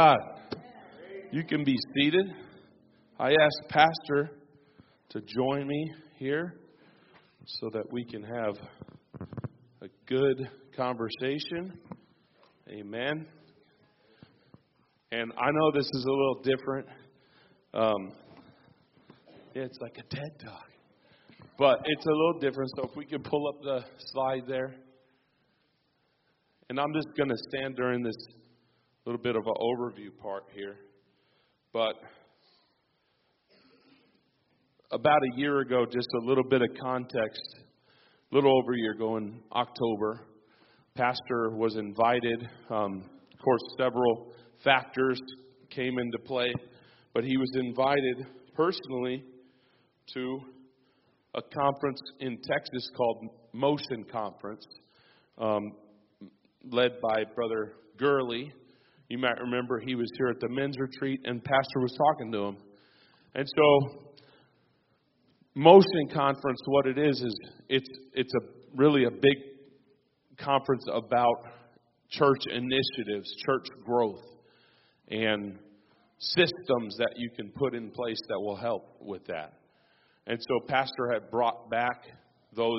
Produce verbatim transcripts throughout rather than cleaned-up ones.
God. You can be seated. I asked Pastor to join me here so that we can have a good conversation. Amen. And I know this is a little different. Um, yeah, it's like a TED Talk. But it's a little different, so if we could pull up the slide there. And I'm just going to stand during this little bit of an overview part here. But about a year ago, just a little bit of context, a little over a year ago in October, Pastor was invited. Um, of course, several factors came into play, but he was invited personally to a conference in Texas called Motion Conference, um, led by Brother Gurley. You might remember he was here at the men's retreat, and Pastor was talking to him. And so, Motion Conference, what it is, is it's it's a really a big conference about church initiatives, church growth, and systems that you can put in place that will help with that. And so, Pastor had brought back those.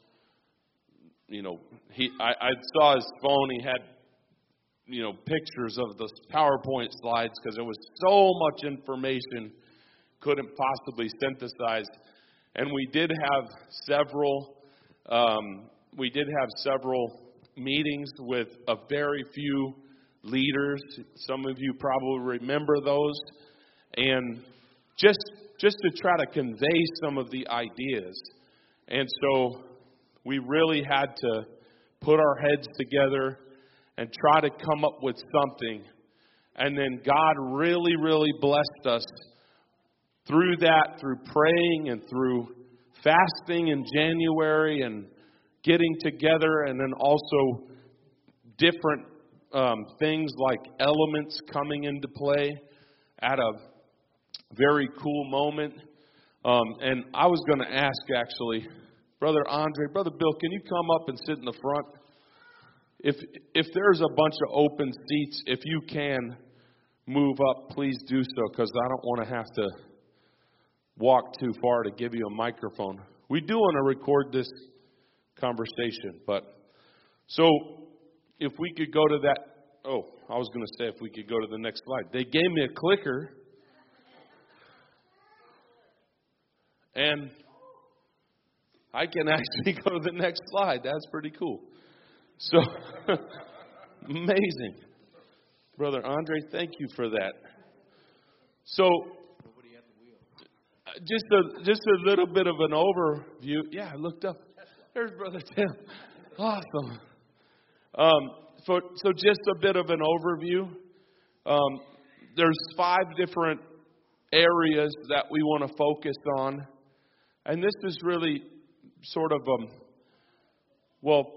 You know, he I, I saw his phone. He had, you know, pictures of the PowerPoint slides because there was so much information couldn't possibly synthesize. And we did have several, um, we did have several meetings with a very few leaders. Some of you probably remember those, and just just to try to convey some of the ideas. And so we really had to put our heads together and try to come up with something. And then God really, really blessed us through that, through praying and through fasting in January and getting together, and then also different um, things like elements coming into play at a very cool moment. Um, and I was going to ask, actually, Brother Andre, Brother Bill, can you come up and sit in the front? If if there's a bunch of open seats, if you can move up, please do so, because I don't want to have to walk too far to give you a microphone. We do want to record this conversation, but so if we could go to that, oh, I was going to say if we could go to the next slide. They gave me a clicker, and I can actually go to the next slide. That's pretty cool. So, amazing. Brother Andre, thank you for that. So, just a, just a little bit of an overview. Yeah, I looked up. There's Brother Tim. Awesome. Um, so, so just a bit of an overview. Um, there's five different areas that we want to focus on. And this is really sort of, um, well,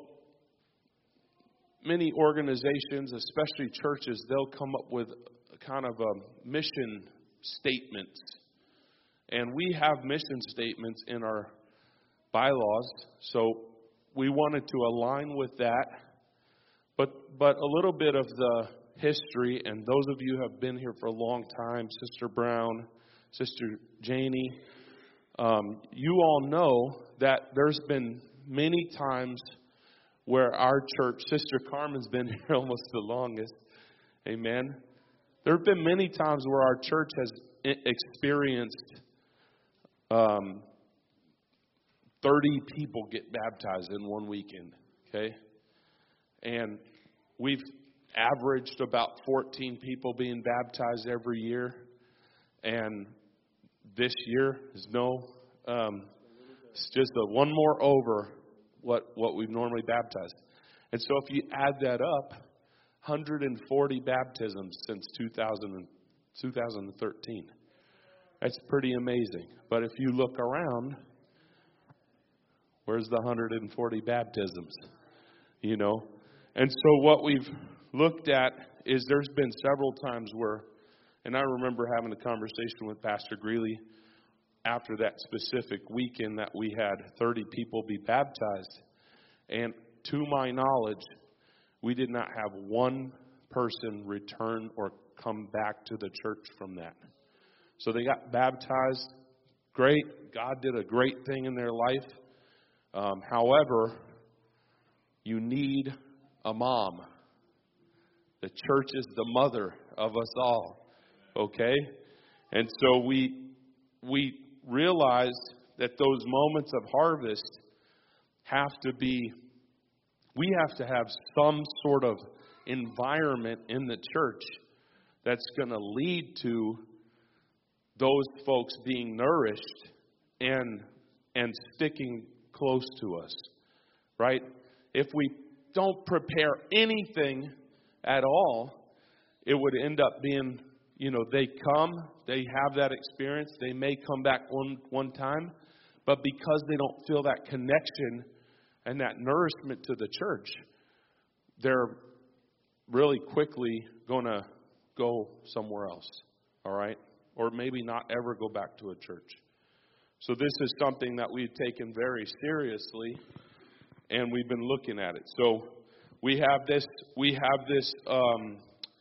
many organizations, especially churches, they'll come up with kind of a mission statements. And we have mission statements in our bylaws, so we wanted to align with that. But but a little bit of the history, and those of you who have been here for a long time, Sister Brown, Sister Janie, um, you all know that there's been many times where our church, Sister Carmen's been here almost the longest, amen. There have been many times where our church has experienced um, thirty people get baptized in one weekend, okay? And we've averaged about fourteen people being baptized every year. And this year is no, um, it's just a one more over what, what we've normally baptized. And so if you add that up, one hundred forty baptisms since two thousand, two thousand thirteen. That's pretty amazing. But if you look around, where's the one hundred forty baptisms? You know? And so what we've looked at is there's been several times where, and I remember having a conversation with Pastor Greeley after that specific weekend that we had thirty people be baptized. And to my knowledge, we did not have one person return or come back to the church from that. So they got baptized. Great. God did a great thing in their life. Um, however, you need a mom. The church is the mother of us all. Okay? And so we we realize that those moments of harvest have to be, we have to have some sort of environment in the church that's going to lead to those folks being nourished and and sticking close to us, right? If we don't prepare anything at all, it would end up being, you know, they come, they have that experience, they may come back one one time, but because they don't feel that connection and that nourishment to the church, they're really quickly going to go somewhere else, all right? Or maybe not ever go back to a church. So this is something that we've taken very seriously, and we've been looking at it. So we have this, we have this um,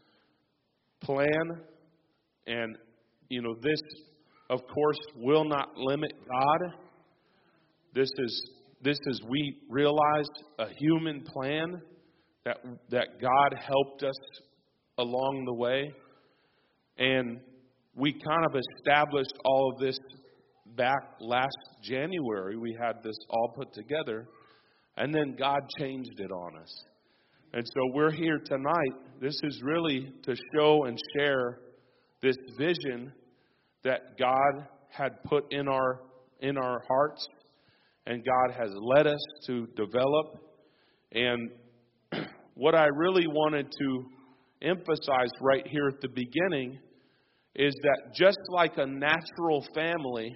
plan, and you know this, of course, will not limit God. This is this is we realized a human plan that that God helped us along the way, and we kind of established all of this back last January. We had this all put together, and then God changed it on us. And so we're here tonight. This is really to show and share this vision that God had put in our in our hearts, and God has led us to develop. And what I really wanted to emphasize right here at the beginning is that just like a natural family,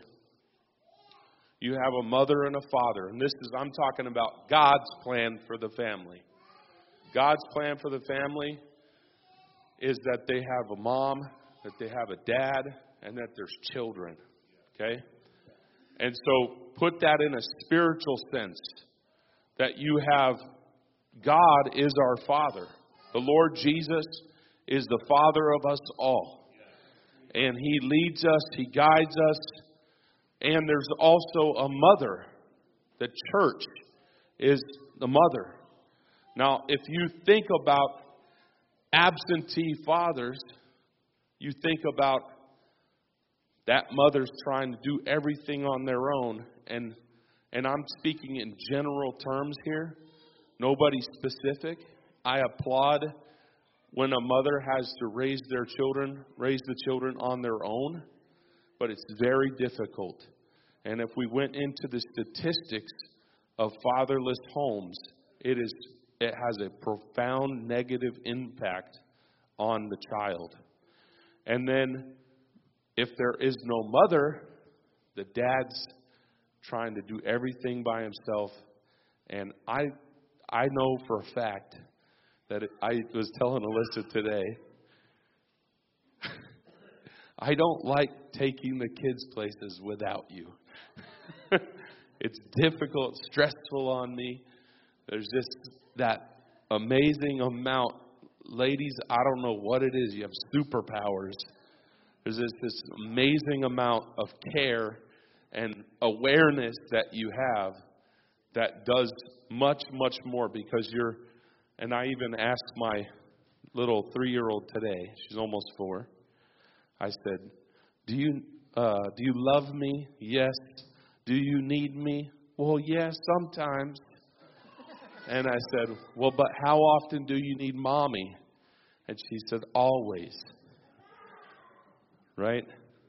you have a mother and a father. And this is, I'm talking about God's plan for the family. God's plan for the family is that they have a mom, that they have a dad, and that there's children. Okay? And so put that in a spiritual sense, that you have, God is our Father. The Lord Jesus is the Father of us all. And He leads us, He guides us. And there's also a mother. The church is the mother. Now, if you think about absentee fathers, you think about that mother's trying to do everything on their own. And and I'm speaking in general terms here. Nobody specific. I applaud when a mother has to raise their children, raise the children on their own. But it's very difficult. And if we went into the statistics of fatherless homes, it is it has a profound negative impact on the child. And then if there is no mother, the dad's trying to do everything by himself. And I I know for a fact that it, I was telling Alyssa today, I don't like taking the kids places without you. It's difficult, stressful on me. There's just that amazing amount. Ladies, I don't know what it is. You have superpowers. There's this, this amazing amount of care and awareness that you have that does much, much more because you're, and I even asked my little three-year-old today, she's almost four, I said, do you uh, do you love me? Yes. Do you need me? Well, yes, sometimes. And I said, well, but how often do you need mommy? And she said, always. Right?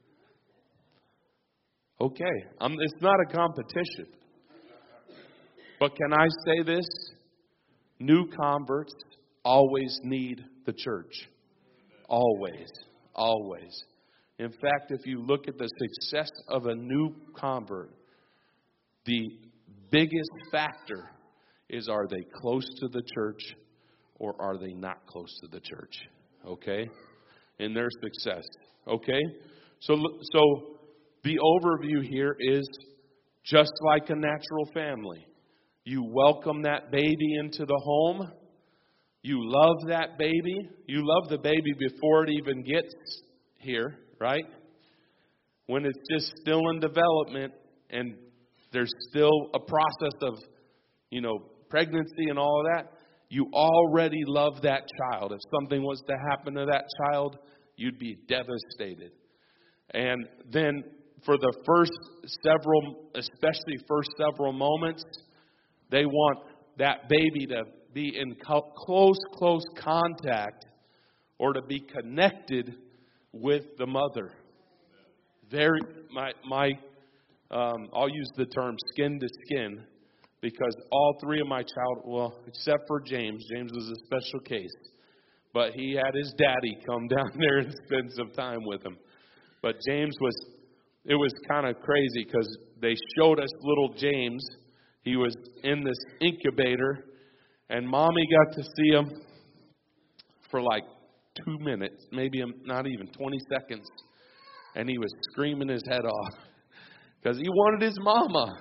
Okay. Um, it's not a competition. But can I say this? New converts always need the church. Always. Always. In fact, if you look at the success of a new convert, the biggest factor is, are they close to the church or are they not close to the church? Okay? In their success. Okay? So, so the overview here is just like a natural family. You welcome that baby into the home. You love that baby. You love the baby before it even gets here, right? When it's just still in development and there's still a process of, you know, pregnancy and all of that, you already love that child. If something was to happen to that child, you'd be devastated. And then for the first several, especially first several moments, they want that baby to be in close, close contact or to be connected with the mother. Very, my, my, um, I'll use the term skin to skin because all three of my child, well, except for James, James was a special case, but he had his daddy come down there and spend some time with him. But James was, it was kind of crazy because they showed us little James. He was in this incubator, and Mommy got to see him for like two minutes, maybe not even twenty seconds. And he was screaming his head off because he wanted his mama.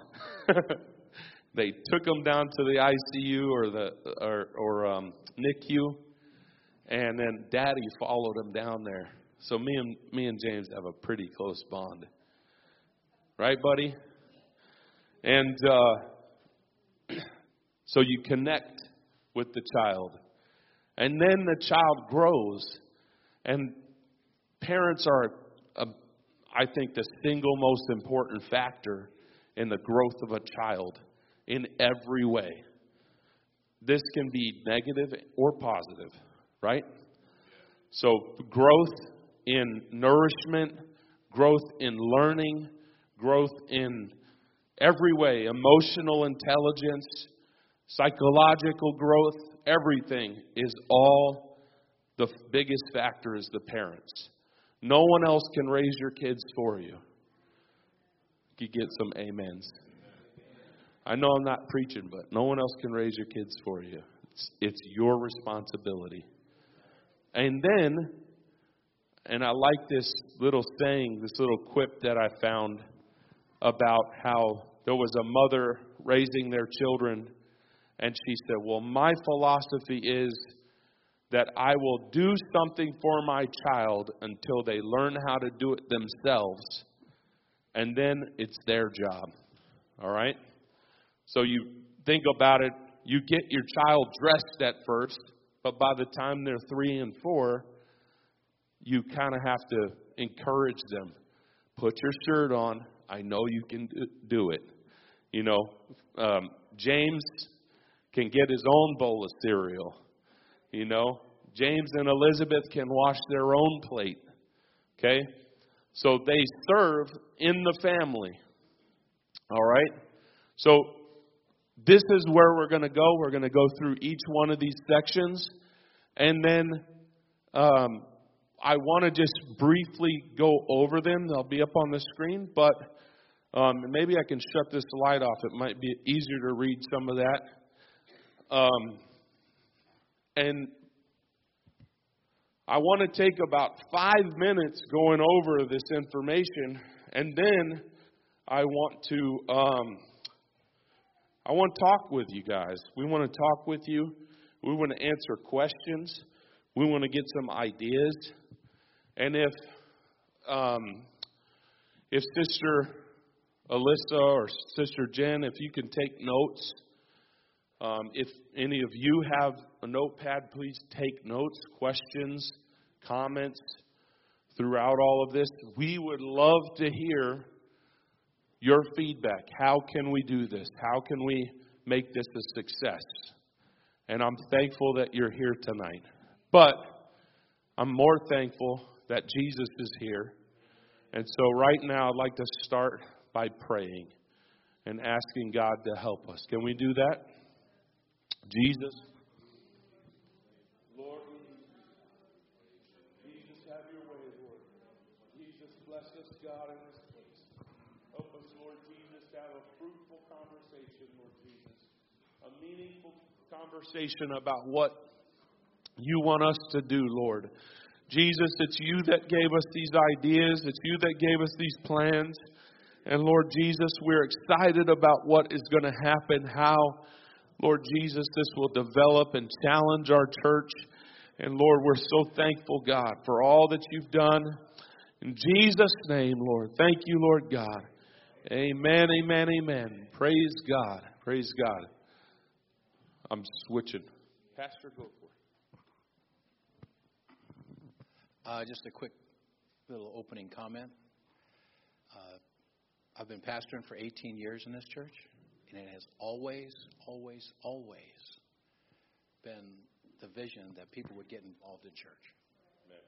They took him down to the I C U or the or, or um, N I C U, and then Daddy followed him down there. So me and me and James have a pretty close bond, right, buddy? And uh, so you connect with the child. And then the child grows. And parents are, uh, I think, the single most important factor in the growth of a child in every way. This can be negative or positive, right? So growth in nourishment, growth in learning, growth in every way, emotional intelligence, psychological growth, everything is all the biggest factor is the parents. No one else can raise your kids for you. You get some amens. I know I'm not preaching, but no one else can raise your kids for you. It's, it's your responsibility. And then, and I like this little saying, this little quip that I found about how there was a mother raising their children, and she said, well, my philosophy is that I will do something for my child until they learn how to do it themselves, and then it's their job. All right? So you think about it, you get your child dressed at first, but by the time they're three and four, you kind of have to encourage them. Put your shirt on. I know you can do it. You know, um, James can get his own bowl of cereal. You know, James and Elizabeth can wash their own plate. Okay? So they serve in the family. All right? So this is where we're going to go. We're going to go through each one of these sections. And then um, I want to just briefly go over them. They'll be up on the screen. But um, maybe I can shut this light off. It might be easier to read some of that. Um, and I want to take about five minutes going over this information. And then I want to... Um, I want to talk with you guys. We want to talk with you. We want to answer questions. We want to get some ideas. And if um, if Sister Alyssa or Sister Jen, if you can take notes. Um, if any of you have a notepad, please take notes, questions, comments throughout all of this. We would love to hear your feedback. How can we do this? How can we make this a success? And I'm thankful that you're here tonight. But I'm more thankful that Jesus is here. And so right now I'd like to start by praying and asking God to help us. Can we do that? Jesus. Lord, Jesus, have your way, Lord. Jesus, bless us, God, in this place. Help us, Lord Jesus, to have a fruitful conversation, Lord Jesus. A meaningful conversation about what you want us to do, Lord. Jesus, it's you that gave us these ideas. It's you that gave us these plans. And Lord Jesus, we're excited about what is going to happen, how Lord Jesus, this will develop and challenge our church. And Lord, we're so thankful, God, for all that you've done. In Jesus' name, Lord. Thank you, Lord God. Amen, amen, amen. Praise God. Praise God. I'm switching. Pastor, go for it. Uh, just a quick little opening comment. Uh, I've been pastoring for eighteen years in this church, and it has always, always, always been the vision that people would get involved in church. Amen.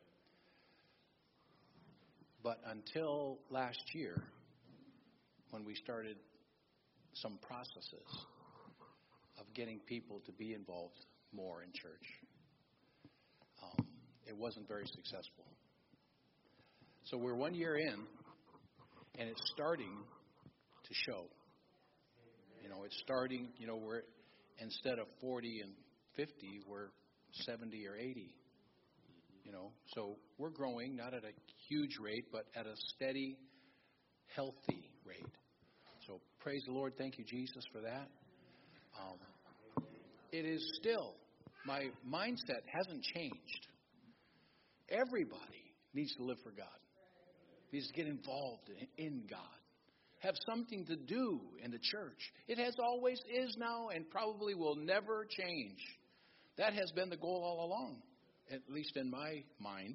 But until last year, when we started some processes of getting people to be involved more in church, um, it wasn't very successful. So we're one year in, and it's starting to show. You know, it's starting, you know, we're, instead of forty and fifty, we're seventy or eighty. You know, so we're growing, not at a huge rate, but at a steady, healthy rate. So praise the Lord. Thank you, Jesus, for that. Um, it is still, my mindset hasn't changed. Everybody needs to live for God. Needs to get involved in, in God. Have something to do in the church. It has always, is now, and probably will never change. That has been the goal all along, at least in my mind.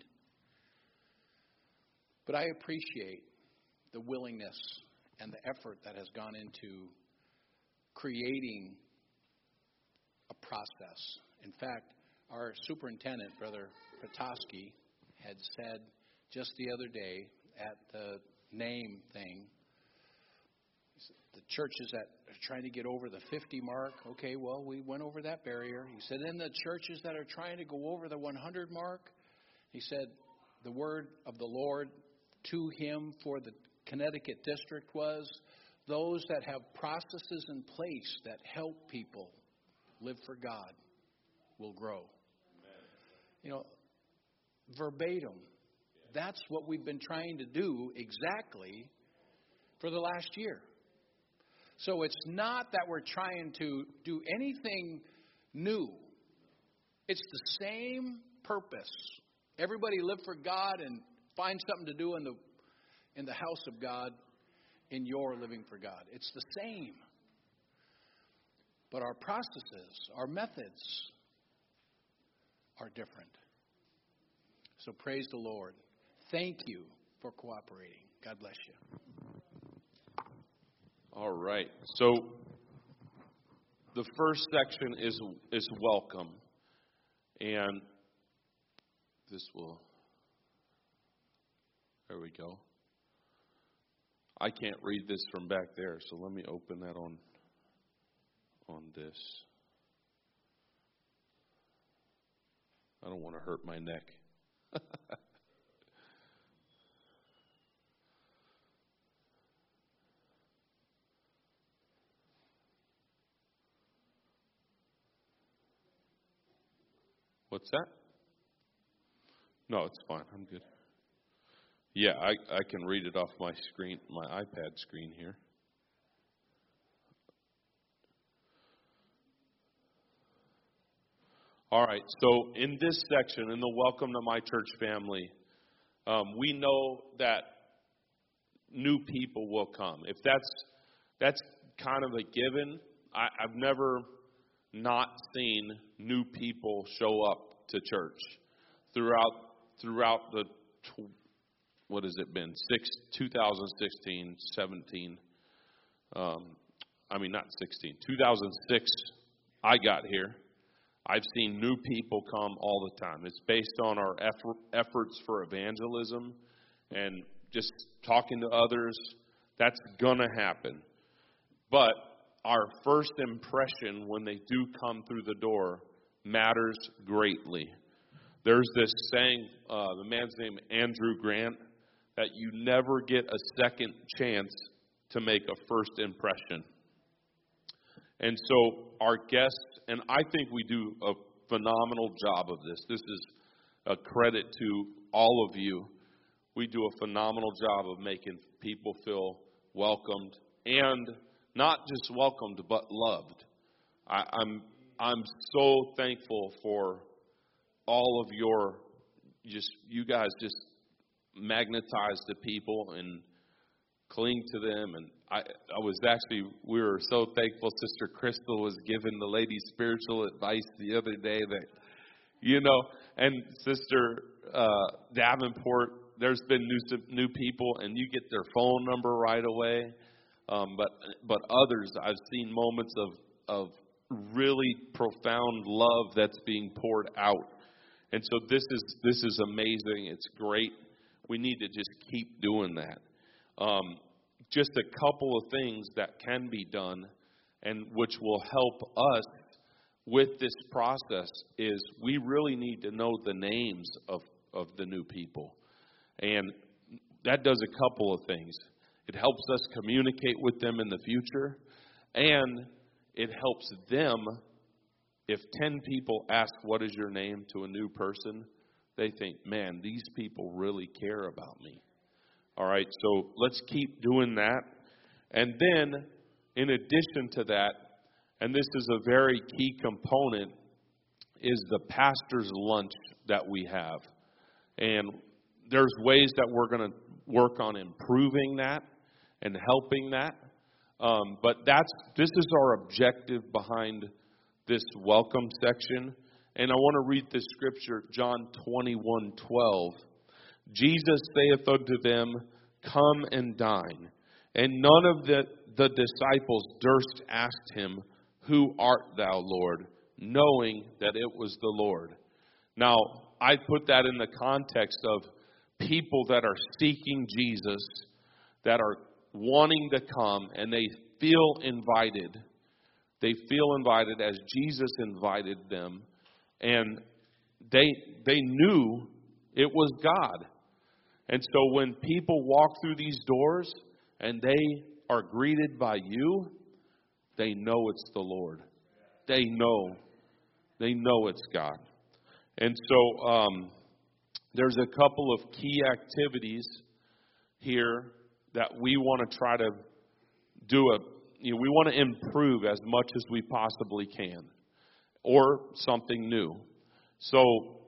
But I appreciate the willingness and the effort that has gone into creating a process. In fact, our superintendent, Brother Petoskey, had said just the other day at the name thing, the churches that are trying to get over the fifty mark, okay, well, we went over that barrier. He said, in the churches that are trying to go over the one hundred mark, he said, the word of the Lord to him for the Connecticut district was, those that have processes in place that help people live for God will grow. Amen. You know, verbatim, that's what we've been trying to do exactly for the last year. So it's not that we're trying to do anything new. It's the same purpose. Everybody live for God and find something to do in the in the house of God, in your living for God. It's the same. But our processes, our methods are different. So praise the Lord. Thank you for cooperating. God bless you. All right. So the first section is is welcome. And this will, there we go. I can't read this from back there, so let me open that on on this. I don't want to hurt my neck. What's that? No, it's fine. I'm good. Yeah, I, I can read it off my screen, my iPad screen here. All right, so in this section, in the Welcome to My Church family, um, we know that new people will come. If that's that's kind of a given, I, I've never not seen new people show up to church throughout throughout the tw- what has it been six two thousand sixteen seventeen um, I mean not sixteen two thousand six I got here. I've seen new people come all the time. It's based on our effort, efforts for evangelism and just talking to others. That's gonna happen, but our first impression when they do come through the door matters greatly. There's this saying, uh, the man's name Andrew Grant, that you never get a second chance to make a first impression. And so our guests, and I think we do a phenomenal job of this. This is a credit to all of you. We do a phenomenal job of making people feel welcomed, and not just welcomed, but loved. I, I'm I'm so thankful for all of your just you guys just magnetize the people and cling to them. And I, I was actually, we were so thankful Sister Crystal was giving the ladies spiritual advice the other day that, you know, and Sister uh, Davenport, there's been new new people and you get their phone number right away. Um, but but others, I've seen moments of, of really profound love that's being poured out. And so this is this is amazing. It's great. We need to just keep doing that. Um, just a couple of things that can be done and which will help us with this process is we really need to know the names of, of the new people. And that does a couple of things. It helps us communicate with them in the future, and it helps them. If ten people ask, what is your name, to a new person, they think, man, these people really care about me. All right, so let's keep doing that. And then, in addition to that, and this is a very key component, is the pastor's lunch that we have. And there's ways that we're going to work on improving that and helping that. Um, but that's this is our objective behind this welcome section. And I want to read this scripture, John twenty-one twelve. Jesus saith unto them, come and dine. And none of the, the disciples durst ask him, who art thou, Lord? Knowing that it was the Lord. Now, I put that in the context of people that are seeking Jesus, that are wanting to come, and they feel invited. They feel invited as Jesus invited them. And they they knew it was God. And so when people walk through these doors and they are greeted by you, they know it's the Lord. They know. They know it's God. And so um, there's a couple of key activities here that we want to try to do a, you know, we want to improve as much as we possibly can, or something new. So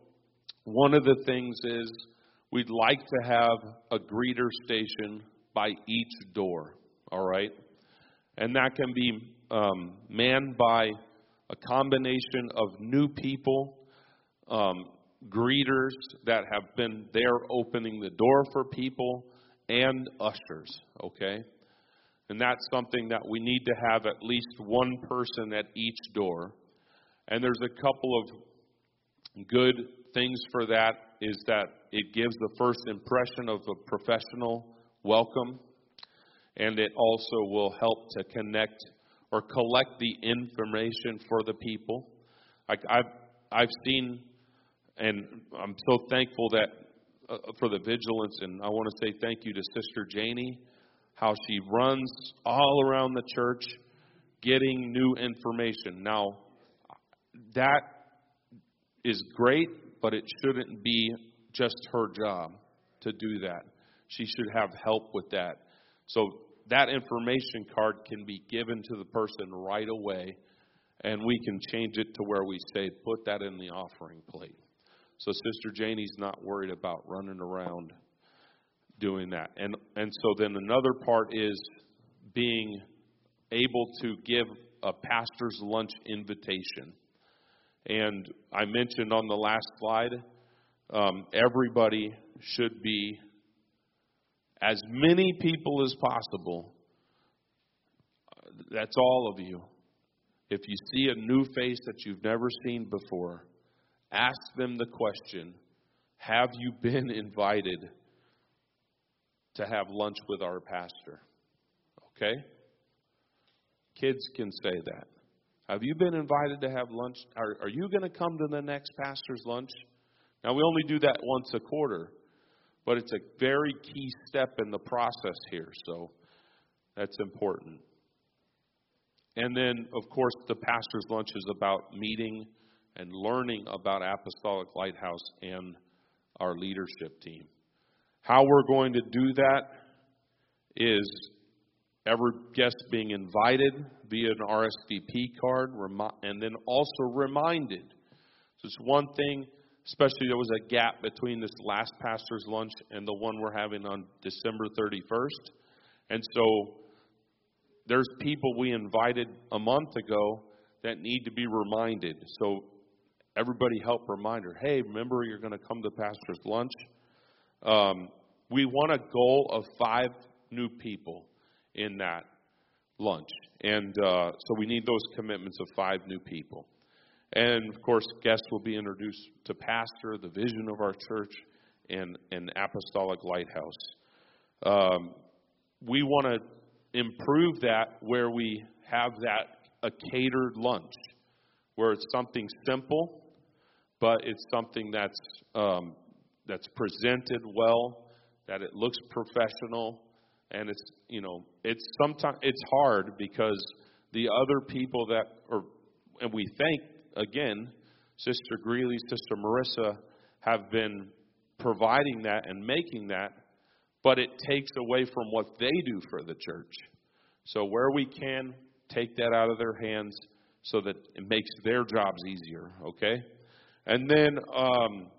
one of the things is we'd like to have a greeter station by each door, all right? And that can be um, manned by a combination of new people, um, greeters that have been there opening the door for people, and ushers, okay? And that's something that we need to have at least one person at each door. And there's a couple of good things for that, is that it gives the first impression of a professional welcome, and it also will help to connect or collect the information for the people. Like I've I've seen, and I'm so thankful that uh, for the vigilance, and I want to say thank you to Sister Janie, how she runs all around the church getting new information. Now, that is great, but it shouldn't be just her job to do that. She should have help with that. So that information card can be given to the person right away, and we can change it to where we say, put that in the offering plate. So Sister Janie's not worried about running around doing that. And and so then another part is being able to give a pastor's lunch invitation. And I mentioned on the last slide, um, everybody should be, as many people as possible. That's all of you. If you see a new face that you've never seen before, ask them the question, have you been invited to have lunch with our pastor? Okay? Kids can say that. Have you been invited to have lunch? Are, are you going to come to the next pastor's lunch? Now, we only do that once a quarter, but it's a very key step in the process here, so that's important. And then, of course, the pastor's lunch is about meeting and learning about Apostolic Lighthouse and our leadership team. How we're going to do that is every guest being invited via an R S V P card, remi- and then also reminded. So it's one thing, especially there was a gap between this last pastor's lunch and the one we're having on December thirty-first. And so there's people we invited a month ago that need to be reminded. So everybody help remind her, hey, remember you're going to come to pastor's lunch? Um, we want a goal of five new people in that lunch. And uh, so we need those commitments of five new people. And, of course, guests will be introduced to pastor, the vision of our church, and an apostolic lighthouse. Um, we want to improve that where we have that a catered lunch, where it's something simple, but it's something that's um, that's presented well, that it looks professional, and it's you know it's sometimes it's hard because the other people that are, and we thank again, Sister Greeley, Sister Marissa have been providing that and making that, but it takes away from what they do for the church. So where we can, take that out of their hands so that it makes their jobs easier, okay? And then um,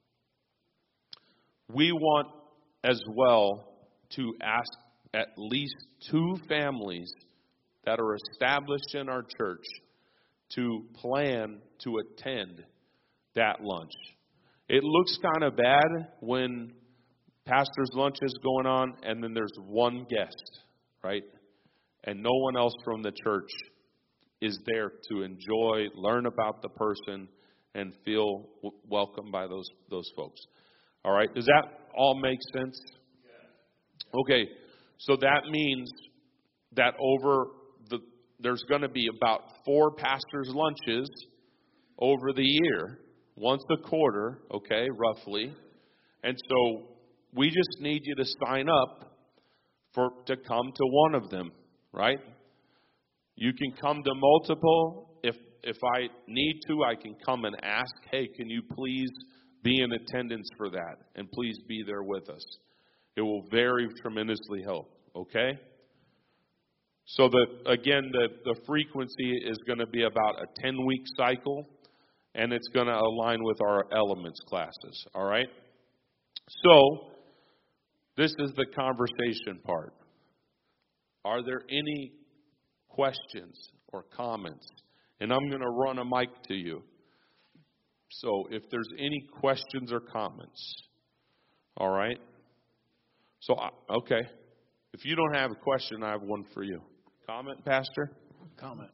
we want as well to ask at least two families that are established in our church to plan to attend that lunch. It looks kind of bad when pastor's lunch is going on and then there's one guest, right? And no one else from the church is there to enjoy, learn about the person, and feel w- welcomed by those those folks. All right, does that all make sense? Okay, so that means that over the there's going to be about four pastors' lunches over the year, once a quarter, okay, roughly. And so we just need you to sign up for to come to one of them, right? You can come to multiple. If if I need to, I can come and ask, hey, can you please be in attendance for that? And please be there with us. It will very tremendously help, okay? So that, again, the, the frequency is going to be about a ten-week cycle, and it's going to align with our elements classes, all right? So, this is the conversation part. Are there any questions or comments? And I'm going to run a mic to you. So, if there's any questions or comments, all right? So, okay. If you don't have a question, I have one for you. Comment, Pastor? Comment.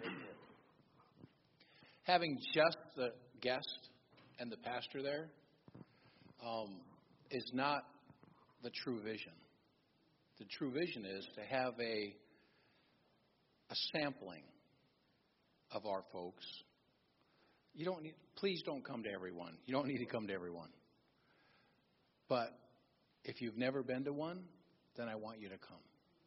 Having just the guest and the pastor there um, is not the true vision. The true vision is to have a a sampling of our folks. You don't need, please don't come to everyone. You don't need to come to everyone. But if you've never been to one, then I want you to come.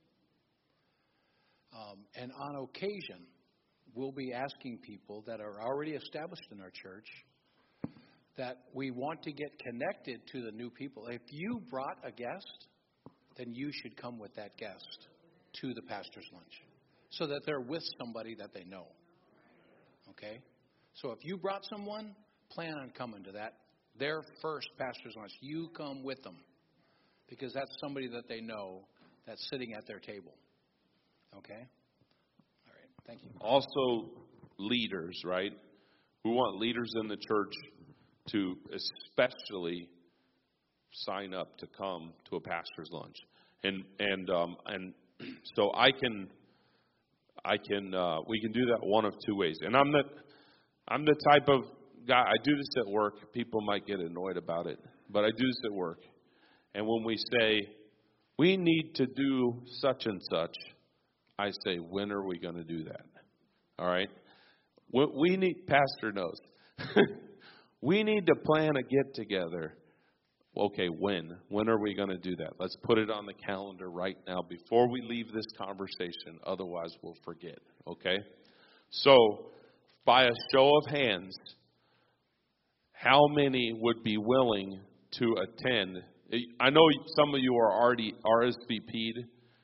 Um, and on occasion, we'll be asking people that are already established in our church that we want to get connected to the new people. If you brought a guest, then you should come with that guest to the pastor's lunch so that they're with somebody that they know. Okay? So if you brought someone, plan on coming to that, their first pastor's lunch. You come with them because that's somebody that they know that's sitting at their table. Okay? All right. Thank you. Also, leaders, right? We want leaders in the church to especially sign up to come to a pastor's lunch. And and um, and so I can I can uh, we can do that one of two ways. And I'm the I'm the type of guy, I do this at work. People might get annoyed about it, but I do this at work. And when we say we need to do such and such, I say, when are we going to do that? All right? We need, Pastor knows, we need to plan a get-together. Okay, when? When are we going to do that? Let's put it on the calendar right now before we leave this conversation. Otherwise, we'll forget. Okay? So, by a show of hands, how many would be willing to attend? I know some of you are already R S V P'd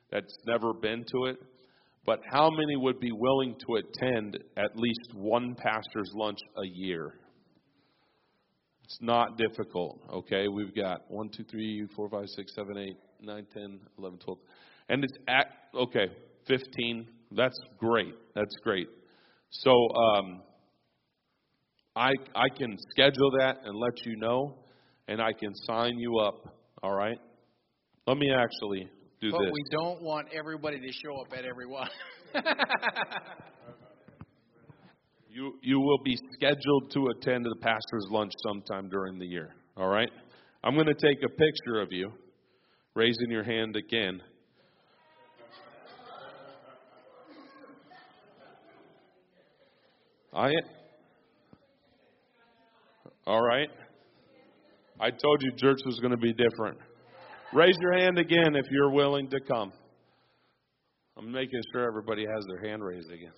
that's never been to it. But how many would be willing to attend at least one pastor's lunch a year? It's not difficult, okay? We've got one, two, three, four, five, six, seven, eight, nine, ten, eleven, twelve. And it's at, okay, fifteen. That's great. That's great. So um, I I can schedule that and let you know, and I can sign you up, all right? Let me actually do but this. But we don't want everybody to show up at every one. You you will be scheduled to attend the pastor's lunch sometime during the year. All right? I'm going to take a picture of you, raising your hand again. I All right. I told you church was going to be different. Raise your hand again if you're willing to come. I'm making sure everybody has their hand raised again.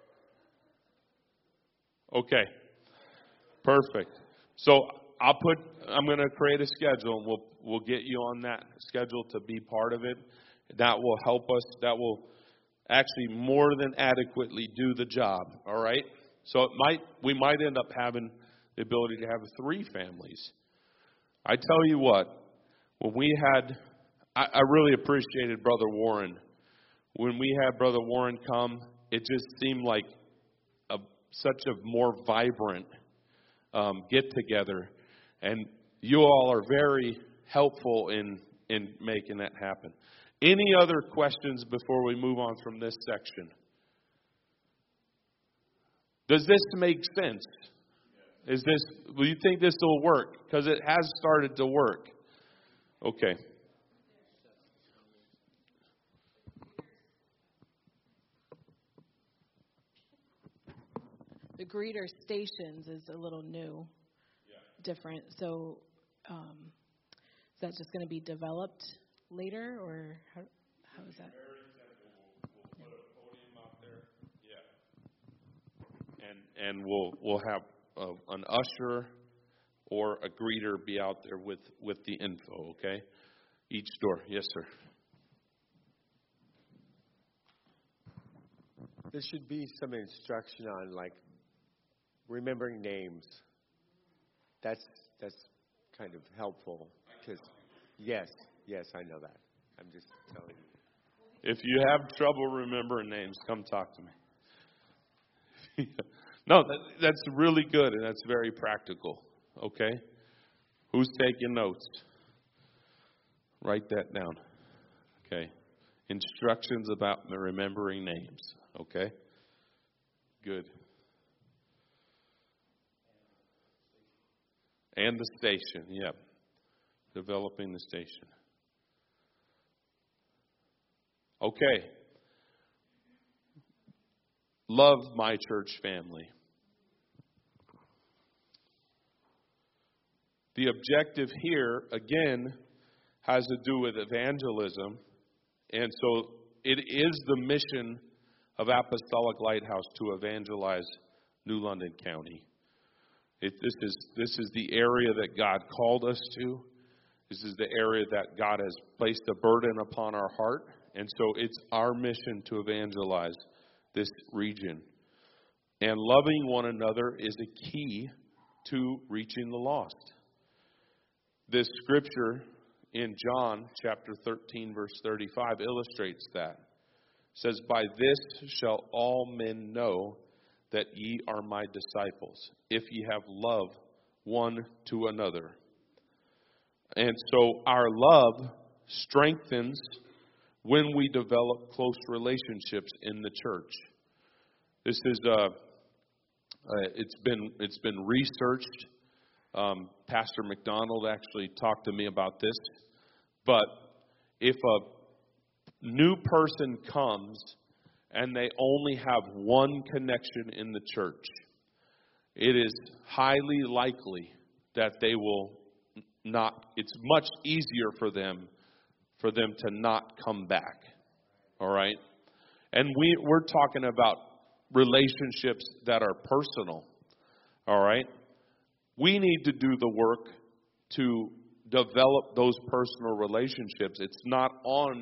Okay, perfect. So I'll put. I'm going to create a schedule, and we'll we'll get you on that schedule to be part of it. That will help us. That will actually more than adequately do the job. All right. So it might we might end up having the ability to have three families. I tell you what, when we had, I, I really appreciated Brother Warren. When we had Brother Warren come, it just seemed like a such a more vibrant um, get-together. And you all are very helpful in, in making that happen. Any other questions before we move on from this section? Does this make sense? Is this, do you think this will work? Because it has started to work. Okay. The greeter stations is a little new, yeah. different. So um, is that just going to be developed later, or how, how is that? We'll, we'll put a podium out there. Yeah. And and we'll we'll have a, an usher or a greeter be out there with, with the info. Okay. Each door. Yes, sir. There should be some instruction on like remembering names. That's that's kind of helpful because yes, yes, I know that. I'm just telling you. If you have trouble remembering names, come talk to me. No, that, that's really good and that's very practical. Okay? Who's taking notes? Write that down. Okay? Instructions about remembering names. Okay? Good. And the station, yep. Developing the station. Okay. Love my church family. The objective here, again, has to do with evangelism. And so it is the mission of Apostolic Lighthouse to evangelize New London County. It, this is this is the area that God called us to. This is the area that God has placed a burden upon our heart. And so it's our mission to evangelize this region. And loving one another is a key to reaching the lost. This scripture in John chapter thirteen, verse thirty-five illustrates that. It says, "By this shall all men know that ye are my disciples, if ye have love one to another." And so our love strengthens when we develop close relationships in the church. This is uh, uh it's been it's been researched. Um, Pastor McDonald actually talked to me about this. But if a new person comes and they only have one connection in the church, it is highly likely that they will not, it's much easier for them for them to not come back. All right? And we, we're talking about relationships that are personal. All right? We need to do the work to develop those personal relationships. It's not on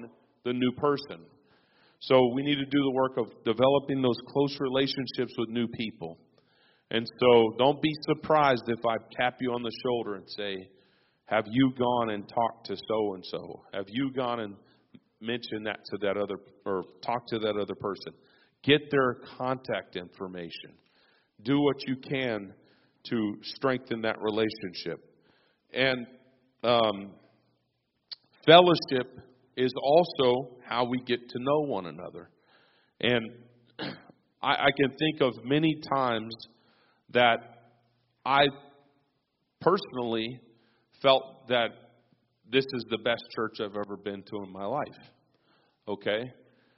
the new person. So we need to do the work of developing those close relationships with new people. And so don't be surprised if I tap you on the shoulder and say, have you gone and talked to so-and-so? Have you gone and mentioned that to that other, or talked to that other person? Get their contact information. Do what you can to strengthen that relationship. And um, fellowship is also how we get to know one another. And I, I can think of many times that I personally felt that this is the best church I've ever been to in my life. Okay?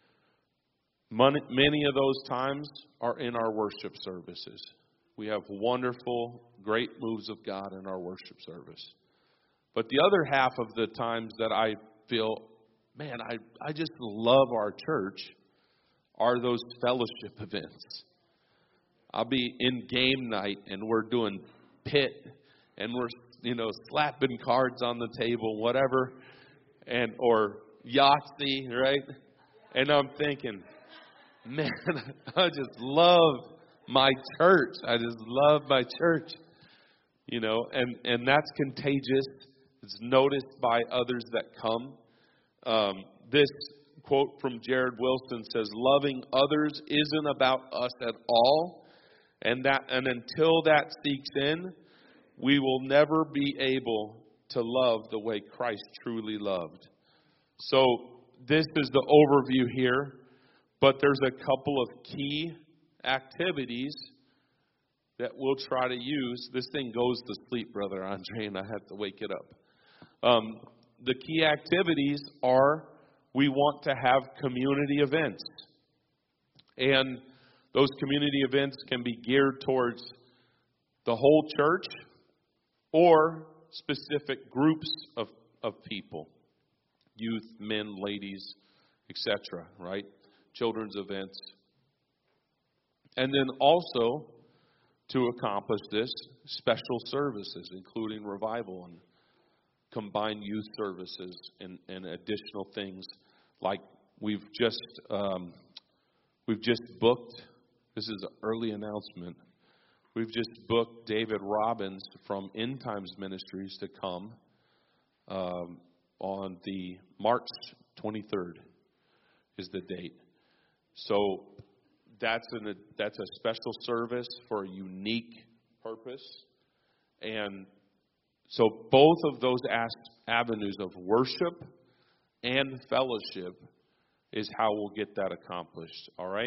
Many, many of those times are in our worship services. We have wonderful, great moves of God in our worship service. But the other half of the times that I feel, man, I, I just love our church, are those fellowship events. I'll be in game night and we're doing pit and we're, you know, slapping cards on the table, whatever, and or Yahtzee, right? And I'm thinking, man, I just love my church. I just love my church, you know, and, and that's contagious. It's noticed by others that come. Um, this quote from Jared Wilson says, loving others isn't about us at all. And that, and until that seeks in, we will never be able to love the way Christ truly loved. So this is the overview here, but there's a couple of key activities that we'll try to use. This thing goes to sleep, Brother Andre, and I have to wake it up. Um, the key activities are we want to have community events. And those community events can be geared towards the whole church or specific groups of, of people. Youth, men, ladies, et cetera, right? Children's events. And then also, to accomplish this, special services, including revival and combined youth services and, and additional things like we've just um, we've just booked. This is an early announcement. We've just booked David Robbins from End Times Ministries to come um, on the March twenty-third is the date. So that's an, a, that's a special service for a unique purpose. And so both of those as, avenues of worship and fellowship is how we'll get that accomplished. All right?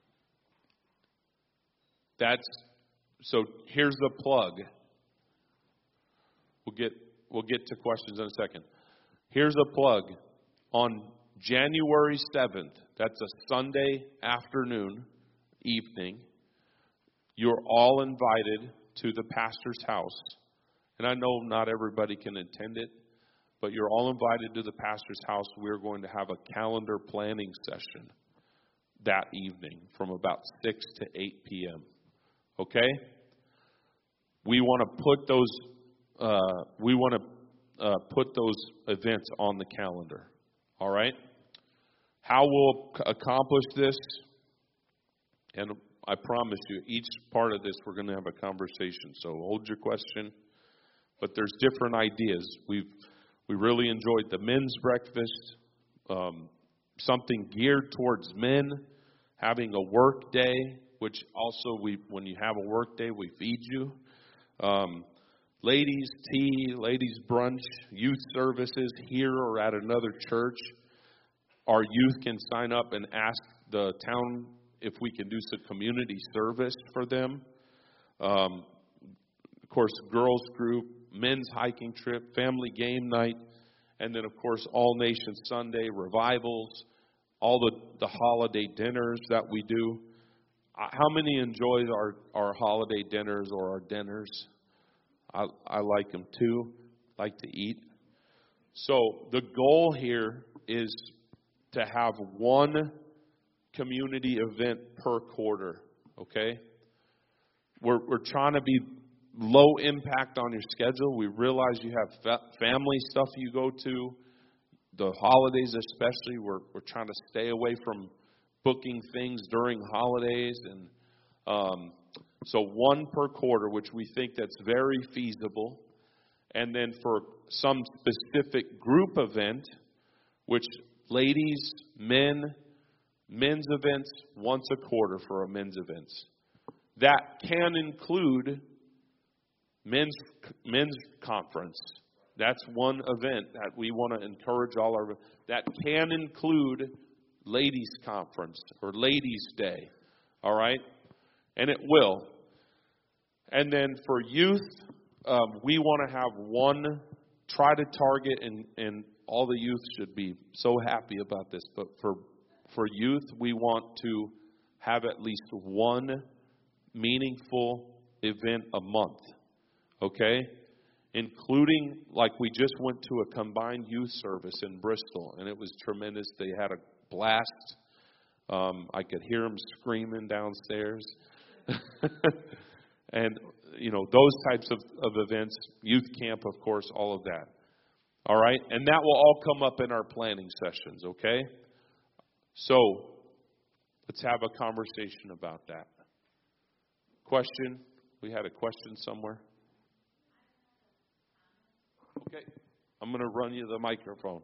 That's so here's the plug. We'll get we'll get to questions in a second. Here's a plug. On January seventh, that's a Sunday afternoon, evening, you're all invited to the pastor's house. And I know not everybody can attend it, but you're all invited to the pastor's house. We're going to have a calendar planning session that evening from about six to eight p.m. Okay? We want to put those uh, we want to uh, put those events on the calendar. All right? How we'll c- accomplish this, and I promise you, each part of this we're going to have a conversation. So hold your question. But there's different ideas. We've we really enjoyed the men's breakfast, um, something geared towards men, having a work day, which also we when you have a work day, we feed you. Um, ladies' tea, ladies' brunch, youth services here or at another church. Our youth can sign up and ask the town if we can do some community service for them. Um, of course, girls group, men's hiking trip, family game night, and then, of course, All Nations Sunday, revivals, all the, the holiday dinners that we do. How many enjoy our, our holiday dinners or our dinners? I, I like them too, like to eat. So the goal here is to have one community event per quarter, okay? We're, we're trying to be low impact on your schedule. We realize you have fa- family stuff you go to. the holidays especially. We're we're trying to stay away from booking things during holidays, and um, so one per quarter, which we think that's very feasible. And then for some specific group event, which ladies, men, men's events, once a quarter for our men's events. That can include men's men's conference. That's one event that we want to encourage all our. That can include ladies' conference or ladies' day. All right, and it will. And then for youth, um, we want to have one. Try to target, and and all the youth should be so happy about this. But for for youth, we want to have at least one meaningful event a month. Okay? Including, like we just went to a combined youth service in Bristol, and it was tremendous. They had a blast. Um, I could hear them screaming downstairs. And, you know, those types of, of events, youth camp, of course, all of that. All right? And that will all come up in our planning sessions, okay? So, let's have a conversation about that. Question? We had a question somewhere? Okay. I'm going to run you the microphone.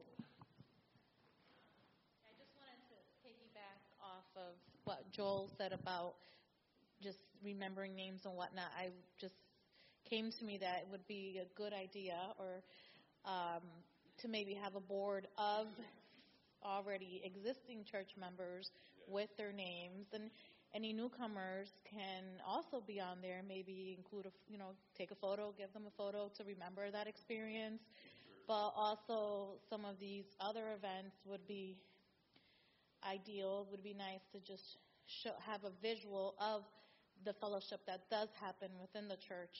I just wanted to piggyback off of what Joel said about just remembering names and whatnot. I just came to me that it would be a good idea or um, to maybe have a board of already existing church members with their names, and any newcomers can also be on there. Maybe include a, you know, take a photo, give them a photo to remember that experience. But also some of these other events would be ideal. It would be nice to just show, have a visual of the fellowship that does happen within the church.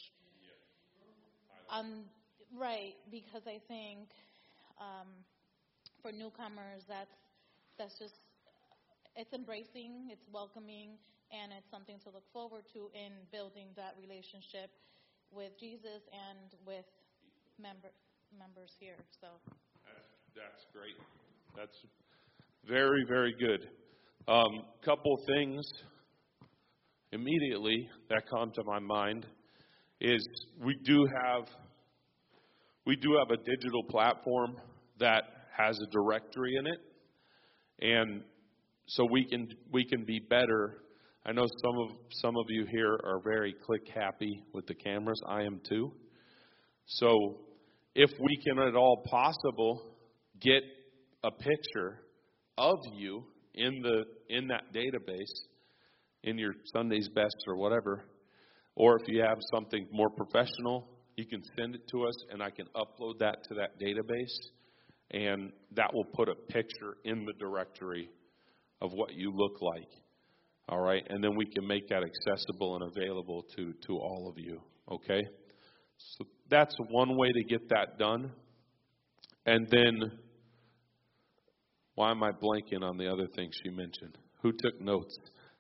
Um, right, because I think um, for newcomers, that's that's just, it's embracing, it's welcoming, and it's something to look forward to in building that relationship with Jesus and with member, members here. So that's, that's great. That's very, very good. Um, couple things immediately that come to my mind is we do have we do have a digital platform that has a directory in it, and so we can we can be better. I know some of some of you here are very click happy with the cameras. I am too. So if we can at all possible get a picture of you in the in that database, in your Sunday's Best or whatever, or if you have something more professional, you can send it to us and I can upload that to that database, and that will put a picture in the directory of what you look like. All right, and then we can make that accessible and available to, to all of you. Okay, so that's one way to get that done. And then, why am I blanking on the other thing she mentioned? Who took notes?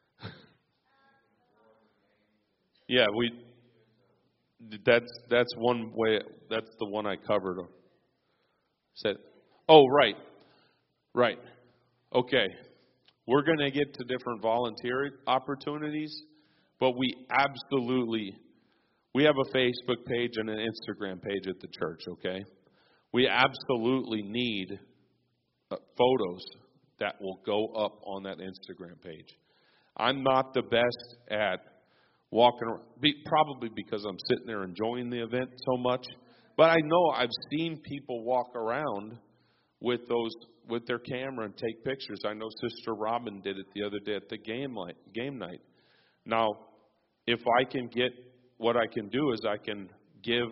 Yeah, we. That's that's one way. That's the one I covered. Said, oh right, right, okay. We're going to get to different volunteer opportunities, but we absolutely, we have a Facebook page and an Instagram page at the church, okay? We absolutely need uh, photos that will go up on that Instagram page. I'm not the best at walking around, probably because I'm sitting there enjoying the event so much, but I know I've seen people walk around with those with their camera and take pictures. I know Sister Robin did it the other day at the game night. Game night. Now, if I can get, what I can do is I can give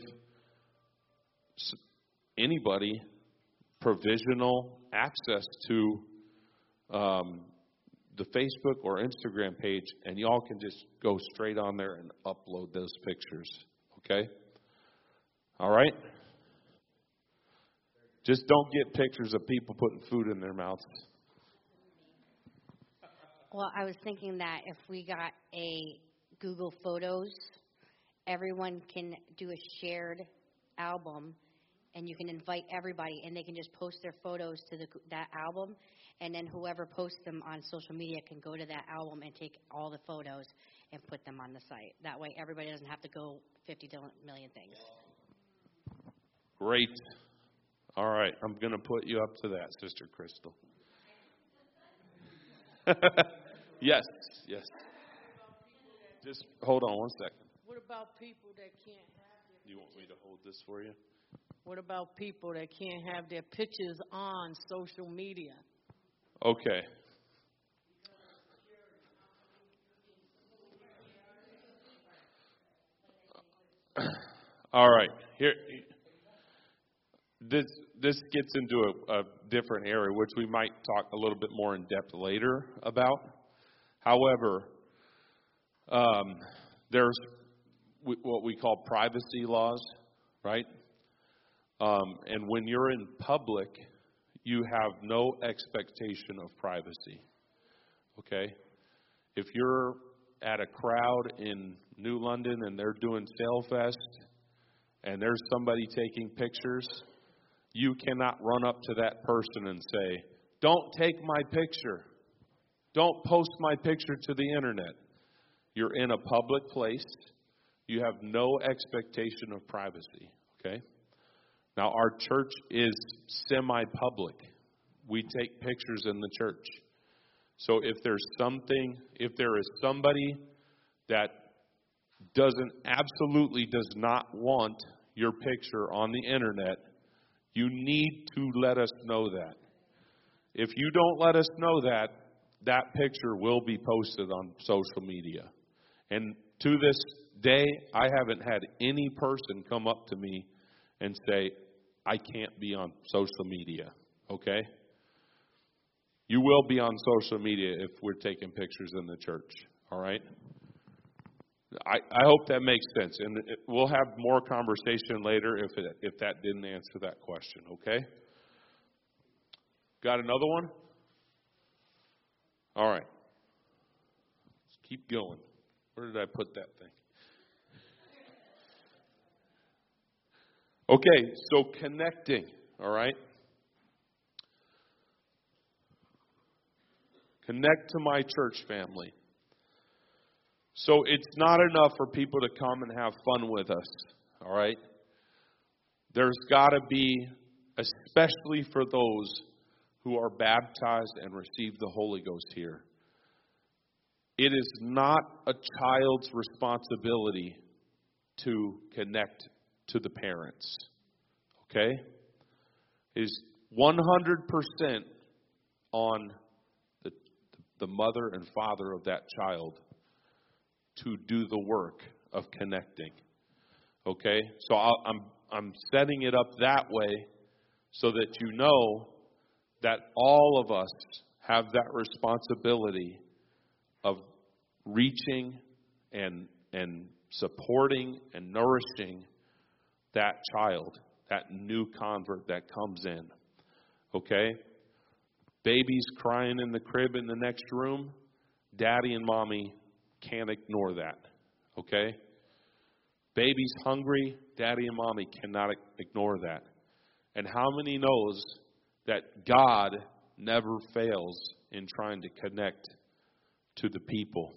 anybody provisional access to um, the Facebook or Instagram page, and y'all can just go straight on there and upload those pictures. Okay? All right? Just don't get pictures of people putting food in their mouths. Well, I was thinking that if we got a Google Photos, everyone can do a shared album, and you can invite everybody, and they can just post their photos to the, that album, and then whoever posts them on social media can go to that album and take all the photos and put them on the site. That way everybody doesn't have to go fifty million things. Great. All right, I'm going to put you up to that, Sister Crystal. Yes, yes. Just hold on one second. What about people that can't have their You want me to hold this for you? What about people that can't have their pictures on social media? Okay. All right. Here, this this gets into a, a different area, which we might talk a little bit more in depth later about. However, um, there's what we call privacy laws, right? Um, and when you're in public, you have no expectation of privacy. Okay? If you're at a crowd in New London and they're doing Sailfest and there's somebody taking pictures, you cannot run up to that person and say, "Don't take my picture. Don't post my picture to the internet." You're in a public place. You have no expectation of privacy. Okay? Now, our church is semi-public. We take pictures in the church. So if there's something, if there is somebody that doesn't, absolutely does not want your picture on the internet, you need to let us know that. If you don't let us know that, that picture will be posted on social media. And to this day, I haven't had any person come up to me and say, "I can't be on social media." Okay? You will be on social media if we're taking pictures in the church. All right? I, I hope that makes sense. And it, we'll have more conversation later if it, if that didn't answer that question. Okay? Got another one? All right. Let's keep going. Where did I put that thing? Okay, so connecting, all right? Connect to my church family. So it's not enough for people to come and have fun with us, all right? There's got to be, especially for those who are baptized and receive the Holy Ghost here, it is not a child's responsibility to connect to the parents. Okay? It is one hundred percent on the, the mother and father of that child to do the work of connecting. Okay? So I'll, I'm I'm setting it up that way so that you know that all of us have that responsibility of reaching and and supporting and nourishing that child, that new convert that comes in. Okay? Baby's crying in the crib in the next room. Daddy and mommy can't ignore that. Okay? Baby's hungry. Daddy and mommy cannot ignore that. And how many knows that God never fails in trying to connect to the people?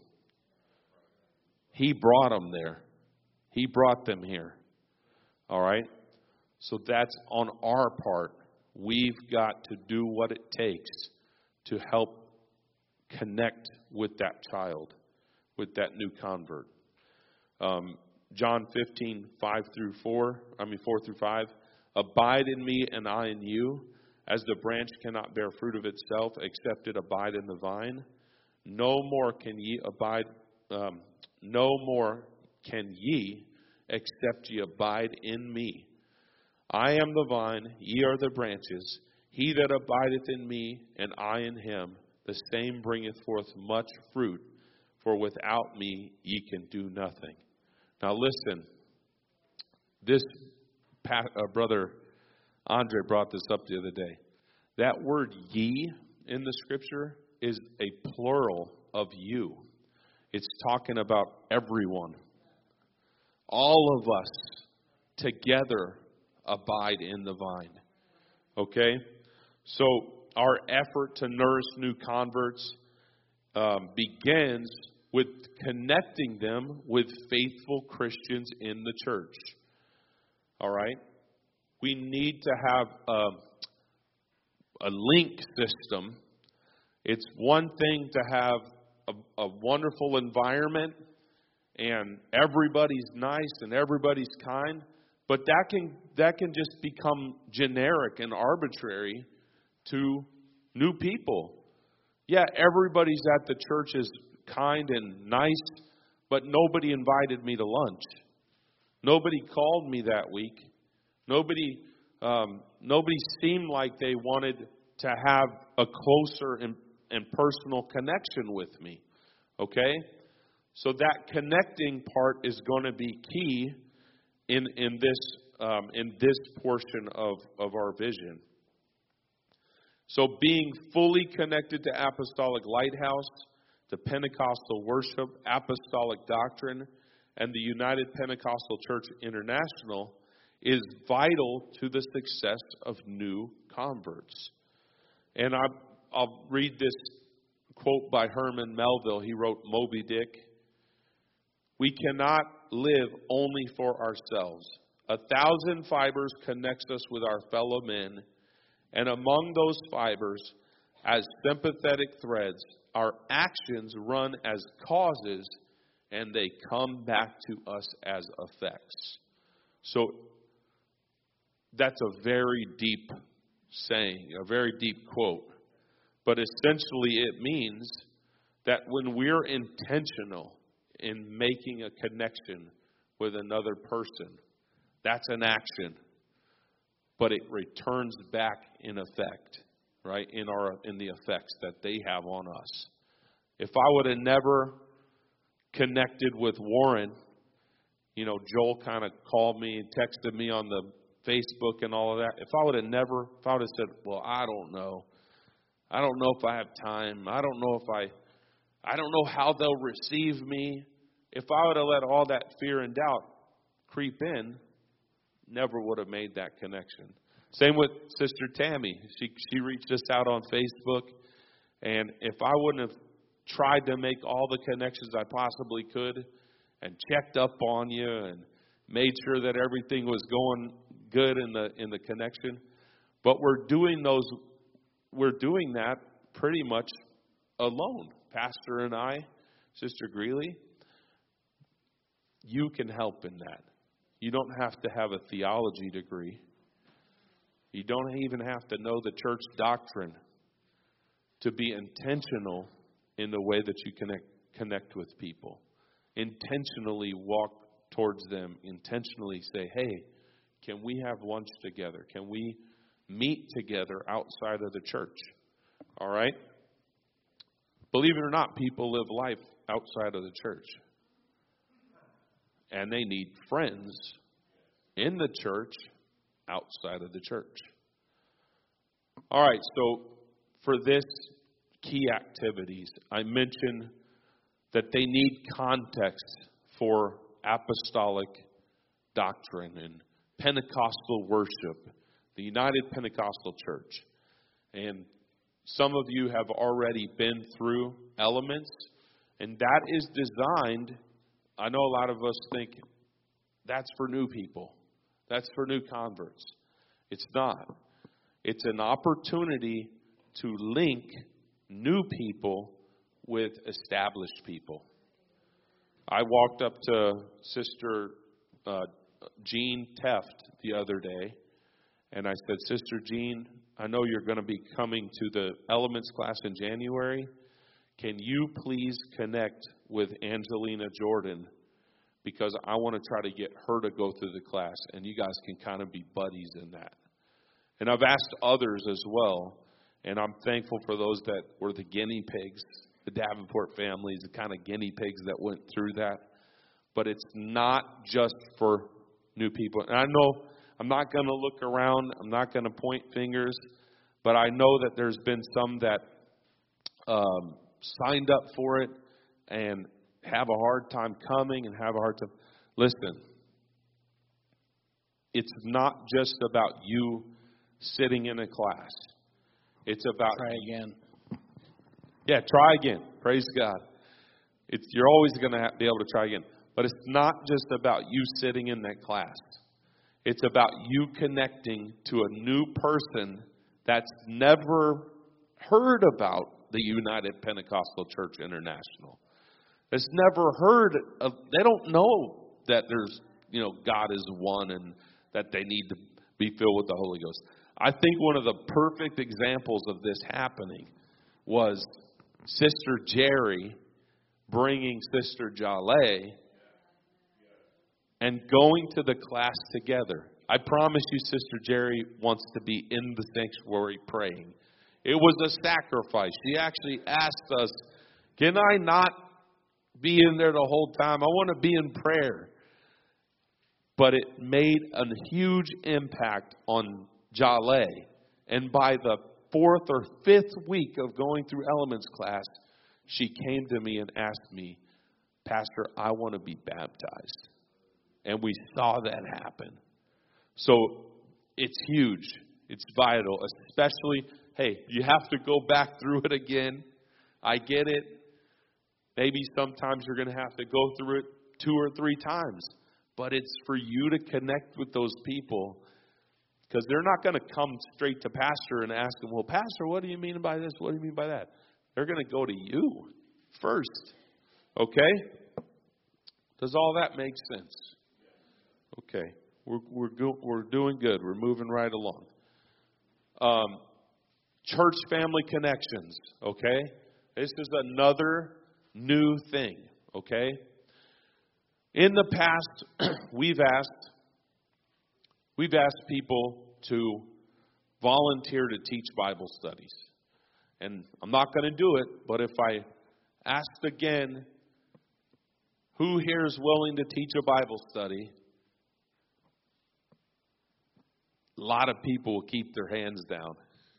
He brought them there. He brought them here. All right? So that's on our part. We've got to do what it takes to help connect with that child, with that new convert. Um, John fifteen, five through four, I mean four through five. Abide in me and I in you, as the branch cannot bear fruit of itself except it abide in the vine. No more can ye abide, um, no more can ye except ye abide in me. I am the vine, ye are the branches. He that abideth in me, and I in him, the same bringeth forth much fruit. For without me ye can do nothing. Now listen, this uh, brother Andre brought this up the other day. That word ye in the scripture is a plural of you. It's talking about everyone. All of us together abide in the vine. Okay? So our effort to nourish new converts um, begins with connecting them with faithful Christians in the church. All right? We need to have a, a link system. It's one thing to have a, a wonderful environment and everybody's nice and everybody's kind, but that can that can just become generic and arbitrary to new people. Yeah, everybody's at the church is kind and nice, but nobody invited me to lunch. Nobody called me that week. Nobody um, nobody seemed like they wanted to have a closer and, and personal connection with me. Okay? So that connecting part is going to be key in in this um, in this portion of, of our vision. So being fully connected to Apostolic Lighthouse, to Pentecostal worship, apostolic doctrine, and the United Pentecostal Church International is vital to the success of new converts. And I, I'll read this quote by Herman Melville. He wrote Moby Dick. We cannot live only for ourselves. A thousand fibers connects us with our fellow men, and among those fibers, as sympathetic threads, our actions run as causes, and they come back to us as effects. So that's a very deep saying, a very deep quote. But essentially it means that when we're intentional in making a connection with another person, that's an action, but it returns back in effect, right? In our in the effects that they have on us. If I would have never connected with Warren, you know, Joel kind of called me and texted me on the Facebook and all of that. If I would have never, if I would have said, well, I don't know. I don't know if I have time. I don't know if I, I don't know how they'll receive me. If I would have let all that fear and doubt creep in, never would have made that connection. Same with Sister Tammy. She she reached us out on Facebook, and if I wouldn't have tried to make all the connections I possibly could and checked up on you and made sure that everything was going good in the in the connection, but we're doing those we're doing that pretty much alone. Pastor and I, Sister Greeley, you can help in that. You don't have to have a theology degree. You don't even have to know the church doctrine to be intentional in the way that you connect connect with people. Intentionally walk towards them. Intentionally say, hey, can we have lunch together? Can we meet together outside of the church? All right? Believe it or not, people live life outside of the church. And they need friends in the church outside of the church. All right, so for this key activities, I mentioned that they need context for apostolic doctrine and Pentecostal worship, the United Pentecostal Church. And some of you have already been through elements, and that is designed, I know a lot of us think that's for new people. That's for new converts. It's not. It's an opportunity to link new people with established people. I walked up to Sister uh, Jean Teft the other day, and I said, Sister Jean, I know you're going to be coming to the Elements class in January. Can you please connect with Angelina Jordan? Because I want to try to get her to go through the class, and you guys can kind of be buddies in that. And I've asked others as well, and I'm thankful for those that were the guinea pigs, the Davenport families, the kind of guinea pigs that went through that. But it's not just for new people. And I know I'm not going to look around. I'm not going to point fingers. But I know that there's been some that um, signed up for it and have a hard time coming and have a hard time. Listen, it's not just about you sitting in a class. It's about Try again. Yeah, try again. Praise God. It's, you're always going to be able to try again. But it's not just about you sitting in that class. It's about you connecting to a new person that's never heard about the United Pentecostal Church International. That's never heard of, they don't know that there's, you know, God is one and that they need to be filled with the Holy Ghost. I think one of the perfect examples of this happening was Sister Jerry bringing Sister Jaleh and going to the class together. I promise you, Sister Jerry wants to be in the sanctuary praying. It was a sacrifice. She actually asked us, can I not be in there the whole time? I want to be in prayer. But it made a huge impact on Jaleh. And by the fourth or fifth week of going through elements class, she came to me and asked me, Pastor, I want to be baptized. And we saw that happen. So it's huge. It's vital. Especially, hey, you have to go back through it again. I get it. Maybe sometimes you're going to have to go through it two or three times. But it's for you to connect with those people. Because they're not going to come straight to Pastor and ask him, well, Pastor, what do you mean by this? What do you mean by that? They're going to go to you first. Okay? Does all that make sense? Okay. We're we're go, we're doing good. We're moving right along. Um, church family connections. Okay? This is another new thing. Okay? In the past, we've asked we've asked people to volunteer to teach Bible studies. And I'm not going to do it, but if I asked again, who here is willing to teach a Bible study? A lot of people will keep their hands down.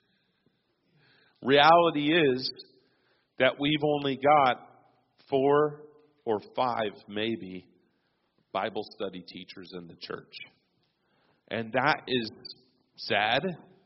Reality is that we've only got four or five, maybe, Bible study teachers in the church. And that is sad,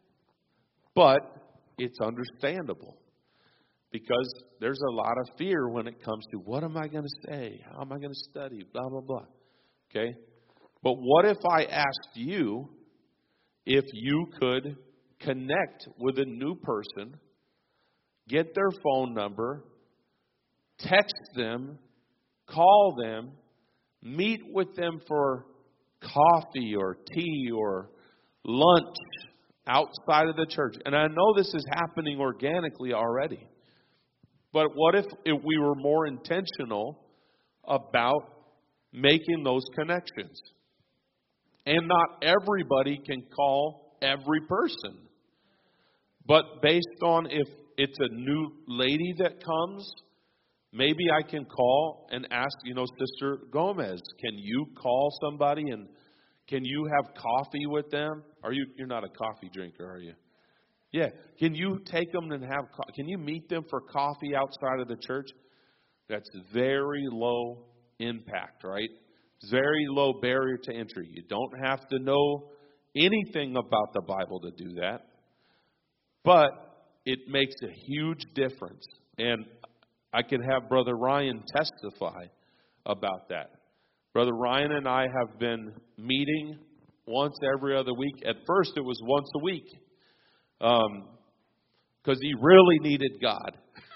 but it's understandable. Because there's a lot of fear when it comes to what am I going to say? How am I going to study? Blah, blah, blah. Okay? But what if I asked you if you could connect with a new person, get their phone number, text them, call them, meet with them for coffee or tea or lunch outside of the church? And I know this is happening organically already. But what if, if we were more intentional about making those connections? And not everybody can call every person. But based on if it's a new lady that comes, maybe I can call and ask, you know, Sister Gomez, can you call somebody and can you have coffee with them? Are you, you're not a coffee drinker, are you? Yeah. Can you take them and have, co- can you meet them for coffee outside of the church? That's very low impact, right? Very low barrier to entry. You don't have to know anything about the Bible to do that. But it makes a huge difference. And I can have Brother Ryan testify about that. Brother Ryan and I have been meeting once every other week. At first it was once a week. Um, because he really needed God.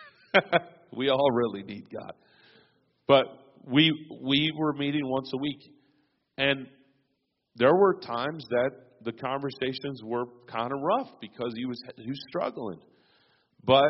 We all really need God. But we we were meeting once a week. And there were times that the conversations were kind of rough because he was he was struggling. But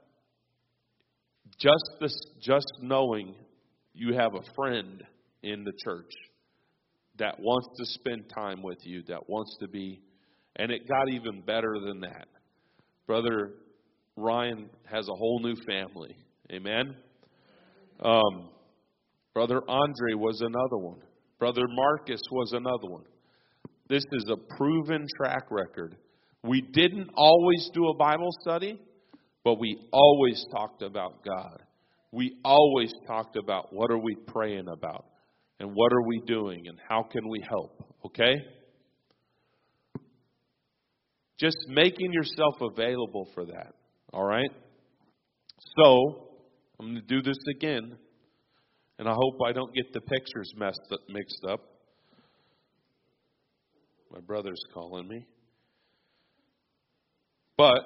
just this, just knowing you have a friend in the church that wants to spend time with you, that wants to be, and it got even better than that. Brother Ryan has a whole new family. Amen. Um, Brother Andre was another one. Brother Marcus was another one. This is a proven track record. We didn't always do a Bible study, but we always talked about God. We always talked about what are we praying about and what are we doing and how can we help. Okay? just making yourself available for that. All right? So, I'm going to do this again. And I hope I don't get the pictures messed up, mixed up. My brother's calling me. But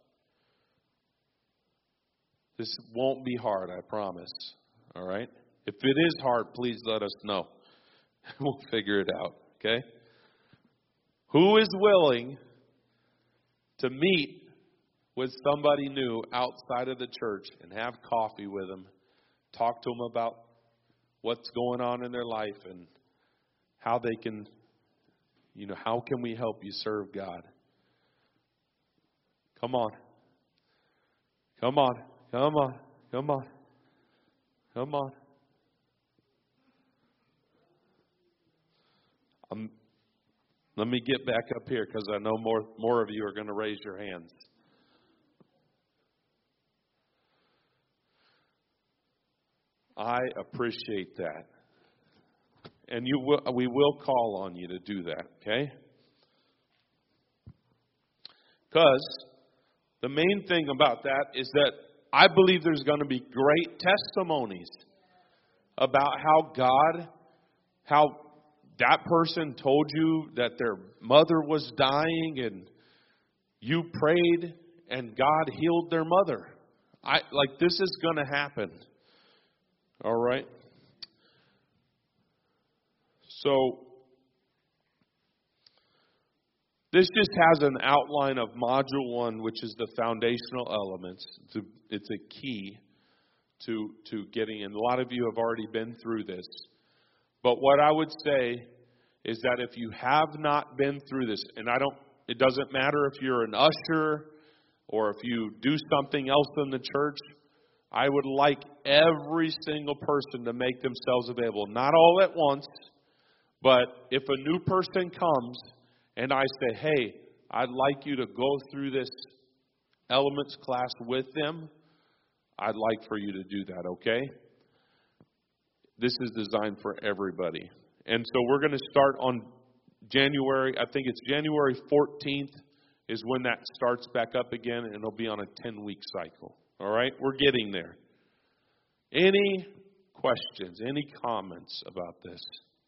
this won't be hard, I promise. All right? If it is hard, please let us know. We'll figure it out. Okay? Who is willing to meet with somebody new outside of the church and have coffee with them, talk to them about what's going on in their life and how they can, you know, how can we help you serve God? Come on. Come on. Come on. Come on. Come on. Um, let me get back up here because I know more, more of you are going to raise your hands. I appreciate that. And you will, we will call on you to do that, okay? Because the main thing about that is that I believe there's going to be great testimonies about how God, how that person told you that their mother was dying and you prayed and God healed their mother. I like this is going to happen. All right. So this just has an outline of module one, which is the foundational elements. It's a key to to getting in. A lot of you have already been through this. But what I would say is that if you have not been through this, and I don't, it doesn't matter if you're an usher or if you do something else in the church, I would like every single person to make themselves available. Not all at once, but if a new person comes and I say, hey, I'd like you to go through this elements class with them, I'd like for you to do that, okay? This is designed for everybody. And so we're going to start on January, I think it's January fourteenth is when that starts back up again, and it'll be on a ten-week cycle. All right? We're getting there. Any questions, any comments about this?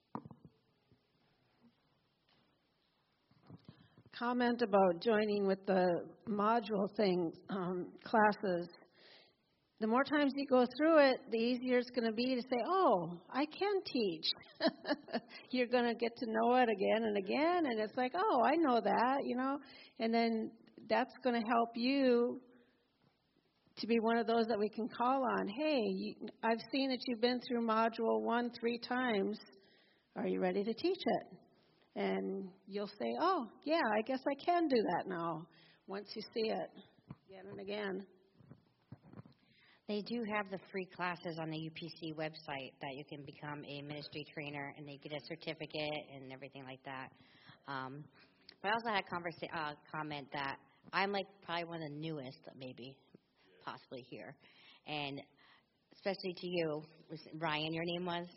Comment about joining with the module thing, um, classes. The more times you go through it, the easier it's going to be to say, oh, I can teach. You're going to get to know it again and again, and it's like, oh, I know that, you know. And then that's going to help you to be one of those that we can call on. Hey, you, I've seen that you've been through module one three times. Are you ready to teach it? And you'll say, oh, yeah, I guess I can do that now, once you see it again and again. They do have the free classes on the U P C website that you can become a ministry trainer, and they get a certificate and everything like that. Um, but I also had a conversa- uh, comment that I'm like probably one of the newest, maybe, possibly here. And especially to you, Ryan, your name was?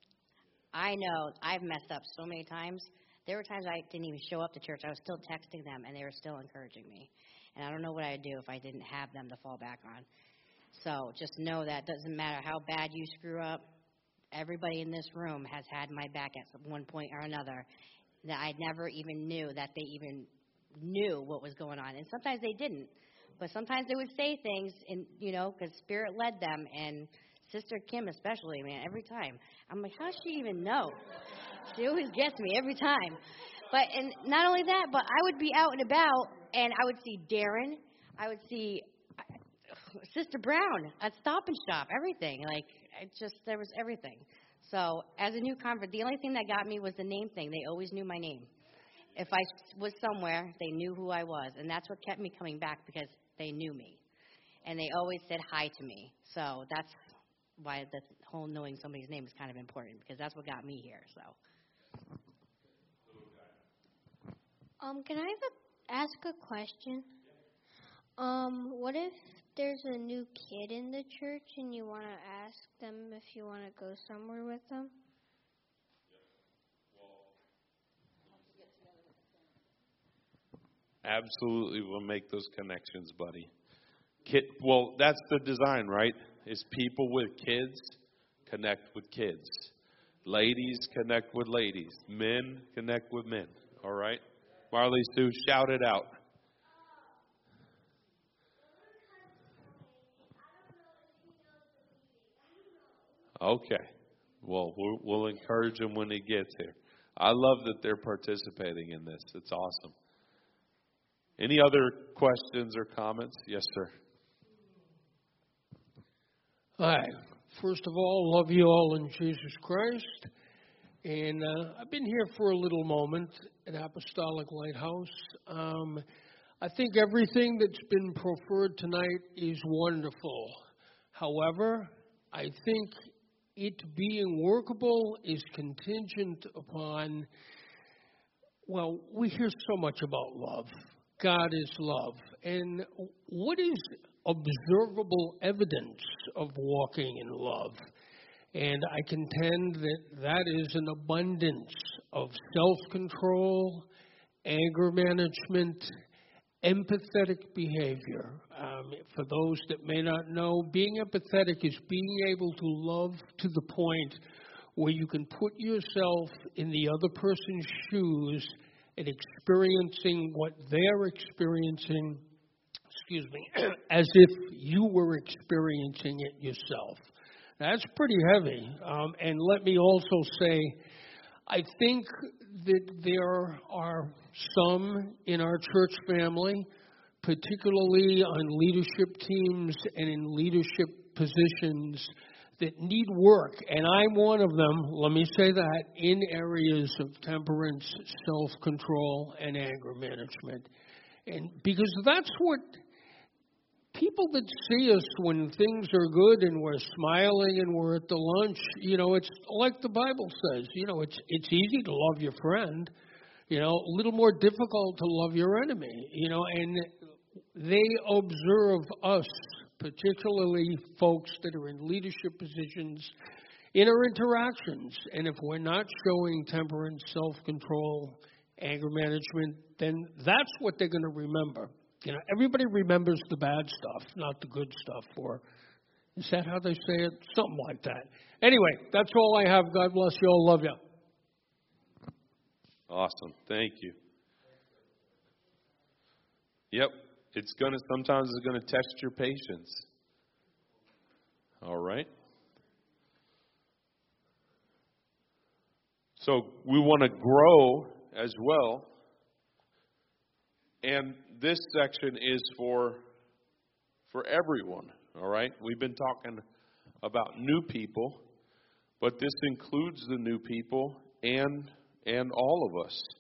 I know I've messed up so many times. There were times I didn't even show up to church. I was still texting them, and they were still encouraging me. And I don't know what I'd do if I didn't have them to fall back on. So just know that doesn't matter how bad you screw up, everybody in this room has had my back at one point or another that I never even knew that they even knew what was going on. And sometimes they didn't. But sometimes they would say things, and you know, because Spirit led them. And Sister Kim especially, man, every time. I'm like, how does she even know? She always gets me every time. But and not only that, but I would be out and about, and I would see Darren. I would see Sister Brown at Stop and Shop, everything. Like, it just, there was everything. So, as a new convert, the only thing that got me was the name thing. They always knew my name. If I was somewhere, they knew who I was. And that's what kept me coming back, because they knew me. And they always said hi to me. So, that's why the whole knowing somebody's name is kind of important, because that's what got me here. So. Um, can I have a, ask a question? Um, what if there's a new kid in the church and you want to ask them if you want to go somewhere with them? Absolutely will make those connections, buddy. Kid, well, that's the design, right? Is people with kids connect with kids. Ladies connect with ladies. Men connect with men. All right? Marley Sue, shout it out. Okay. Well, we'll, we'll encourage him when he gets here. I love that they're participating in this. It's awesome. Any other questions or comments? Yes, sir. Hi. First of all, love you all in Jesus Christ. And uh, I've been here for a little moment at Apostolic Lighthouse. Um, I think everything that's been proffered tonight is wonderful. However, I think it being workable is contingent upon, well, we hear so much about love. God is love. And what is observable evidence of walking in love? And I contend that that is an abundance of self-control, anger management, empathetic behavior. Um, for those that may not know, being empathetic is being able to love to the point where you can put yourself in the other person's shoes and experiencing what they're experiencing, excuse me, as if you were experiencing it yourself. That's pretty heavy. Um, and let me also say, I think that there are some in our church family, particularly on leadership teams and in leadership positions, that need work. And I'm one of them, let me say that, in areas of temperance, self-control, and anger management. And because that's what people that see us when things are good and we're smiling and we're at the lunch, you know, it's like the Bible says, you know, it's it's easy to love your friend, you know, a little more difficult to love your enemy, you know, and they observe us, particularly folks that are in leadership positions, in our interactions. And if we're not showing temperance, self-control, anger management, then that's what they're going to remember. You know, everybody remembers the bad stuff, not the good stuff. Or is that how they say it? Something like that. Anyway, that's all I have. God bless you all. Love you. Awesome. Thank you. Yep. It's going to, sometimes it's going to test your patience. All right. So we want to grow as well. And this section is for for everyone, all right? We've been talking about new people, but this includes the new people and and all of us.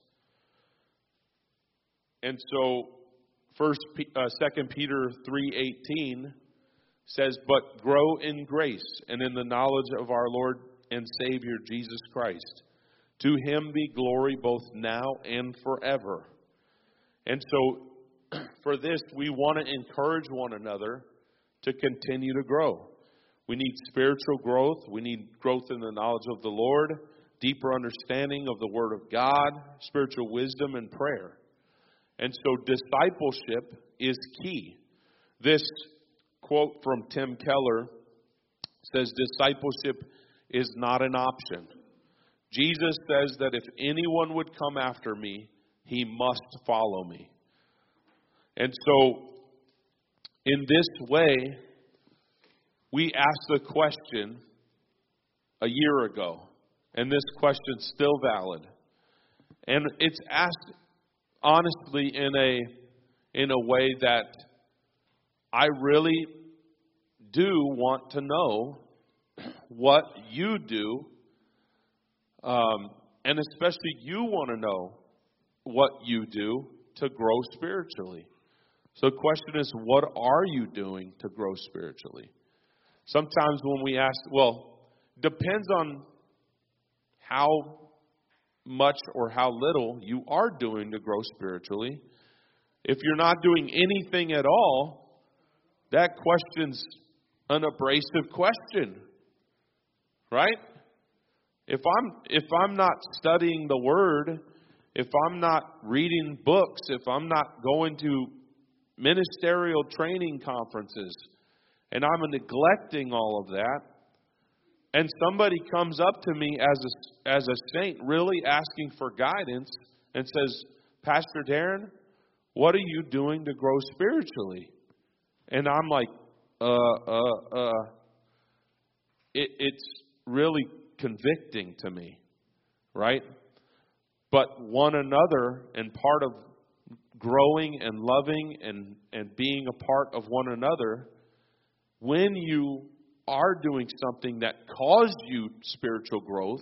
And so First, uh, Second Peter three eighteen says, "But grow in grace and in the knowledge of our Lord and Savior Jesus Christ. To Him be glory both now and forever." And so, for this, we want to encourage one another to continue to grow. We need spiritual growth. We need growth in the knowledge of the Lord, deeper understanding of the Word of God, spiritual wisdom, and prayer. And so discipleship is key. This quote from Tim Keller says, "Discipleship is not an option. Jesus says that if anyone would come after me, he must follow me." And so in this way, we asked the question a year ago, and this question's still valid. And it's asked honestly in a in a way that I really do want to know what you do, um, and especially you want to know what you do to grow spiritually. So the question is, what are you doing to grow spiritually? Sometimes when we ask, well, depends on how much or how little you are doing to grow spiritually. If you're not doing anything at all, that question's an abrasive question, right? If I'm if I'm not studying the Word, if I'm not reading books, if I'm not going to ministerial training conferences, and I'm neglecting all of that, and somebody comes up to me as a, as a saint really asking for guidance and says, Pastor Darren, what are you doing to grow spiritually? And I'm like, uh, uh, uh. It, it's really convicting to me, right? But one another, and part of growing and loving and, and being a part of one another, when you are doing something that caused you spiritual growth,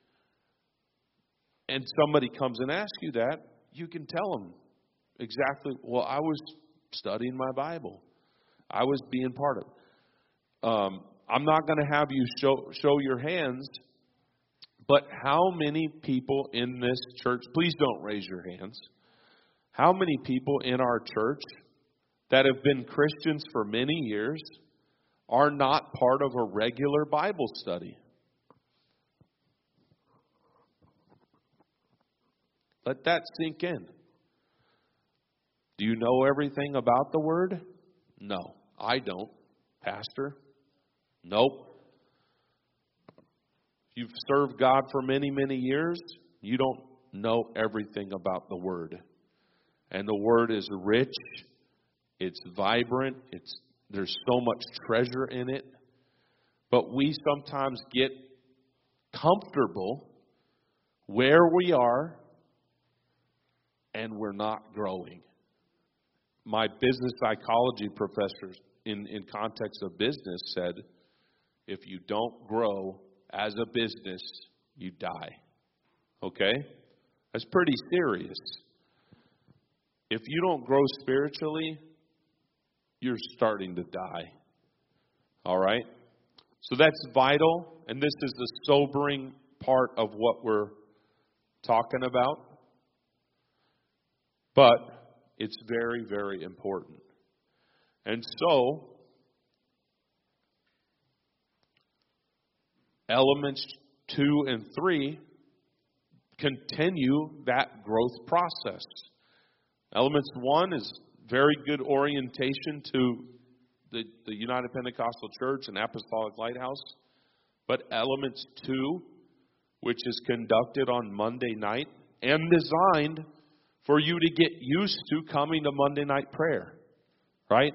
and somebody comes and asks you that, you can tell them exactly, well, I was studying my Bible. I was being part of it. Um, I'm not going to have you show show your hands, but how many people in this church, please don't raise your hands, how many people in our church that have been Christians for many years are not part of a regular Bible study? Let that sink in. Do you know everything about the Word? No, I don't, Pastor. Nope. You've served God for many, many years. You don't know everything about the Word. And the Word is rich. It's vibrant. It's there's so much treasure in it. But we sometimes get comfortable where we are and we're not growing. My business psychology professor in, in context of business said, if you don't grow as a business, you die. Okay? That's pretty serious. If you don't grow spiritually, you're starting to die. All right? So that's vital, and this is the sobering part of what we're talking about. But it's very, very important. And so, elements two and three continue that growth process. Elements one is very good orientation to the, the United Pentecostal Church and Apostolic Lighthouse. But elements two, which is conducted on Monday night and designed for you to get used to coming to Monday night prayer. Right?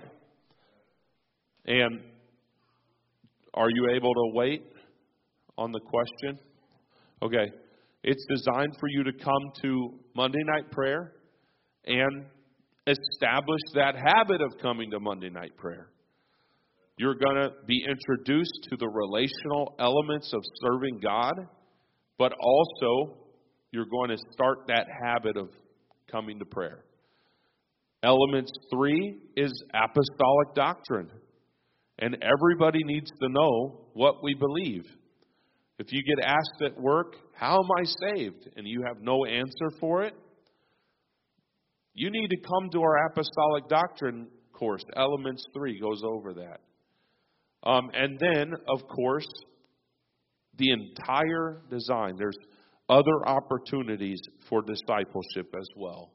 And are you able to wait on the question? Okay. It's designed for you to come to Monday night prayer and establish that habit of coming to Monday night prayer. You're going to be introduced to the relational elements of serving God, but also you're going to start that habit of coming to prayer. Elements three is apostolic doctrine. And everybody needs to know what we believe. If you get asked at work, how am I saved? And you have no answer for it, you need to come to our apostolic doctrine course. Elements three goes over that. Um, and then, of course, the entire design. There's other opportunities for discipleship as well.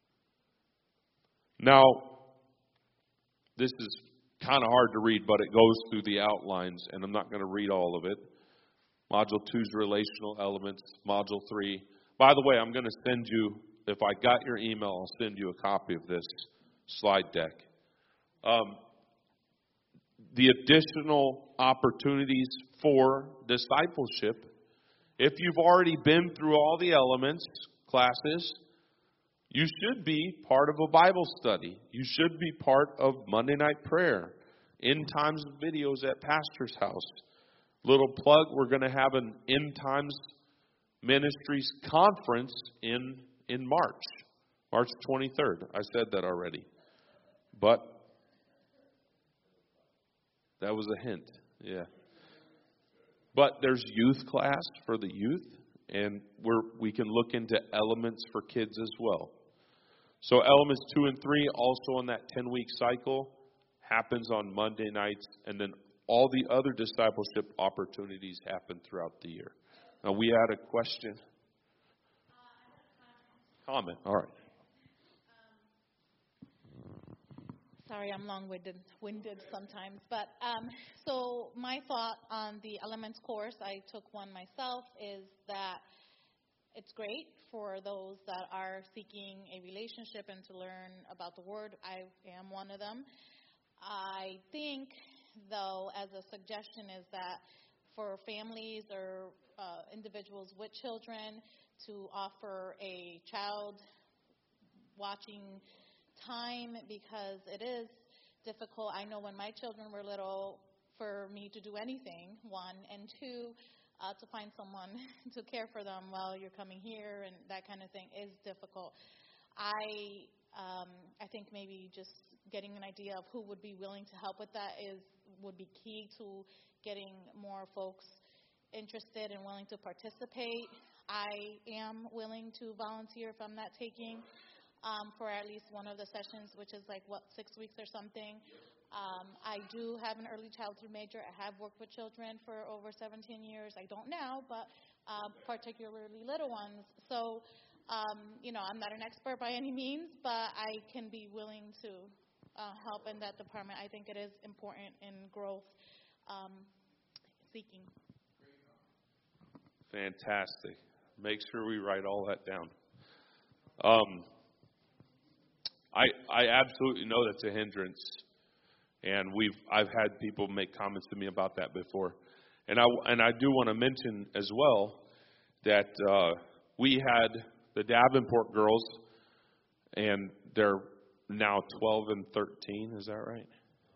Now, this is kind of hard to read, but it goes through the outlines, and I'm not going to read all of it. Module two is relational elements. Module three. By the way, I'm going to send you, if I got your email, I'll send you a copy of this slide deck. Um, the additional opportunities for discipleship. If you've already been through all the elements, classes, you should be part of a Bible study. You should be part of Monday night prayer. End Times videos at Pastor's House. Little plug, we're going to have an End Times Ministries conference in, in March. March twenty-third. I said that already. But that was a hint. Yeah. But there's youth class for the youth. And we're, we can look into elements for kids as well. So elements two and three, also on that ten-week cycle, happens on Monday nights. And then all the other discipleship opportunities happen throughout the year. Now, we had a question. Comment. All right. Sorry, I'm long-winded winded sometimes. But um, so my thought on the Elements course, I took one myself, is that it's great for those that are seeking a relationship and to learn about the Word. I am one of them. I think, though, as a suggestion is that for families or uh, individuals with children to offer a child watching time, because it is difficult. I know when my children were little, for me to do anything, one, and two, uh, to find someone to care for them while you're coming here and that kind of thing is difficult. I um, I think maybe just getting an idea of who would be willing to help with that is would be key to getting more folks interested and willing to participate. I am willing to volunteer if I'm not taking Um, for at least one of the sessions, which is like, what, six weeks or something. Um, I do have an early childhood major. I have worked with children for over seventeen years. I don't now, but uh, particularly little ones. So, um, you know, I'm not an expert by any means, but I can be willing to uh, help in that department. I think it is important in growth um, seeking. Fantastic. Make sure we write all that down. Um, I, I absolutely know that's a hindrance, and we've I've had people make comments to me about that before, and I and I do want to mention as well that uh, we had the Davenport girls, and they're now twelve and thirteen. Is that right?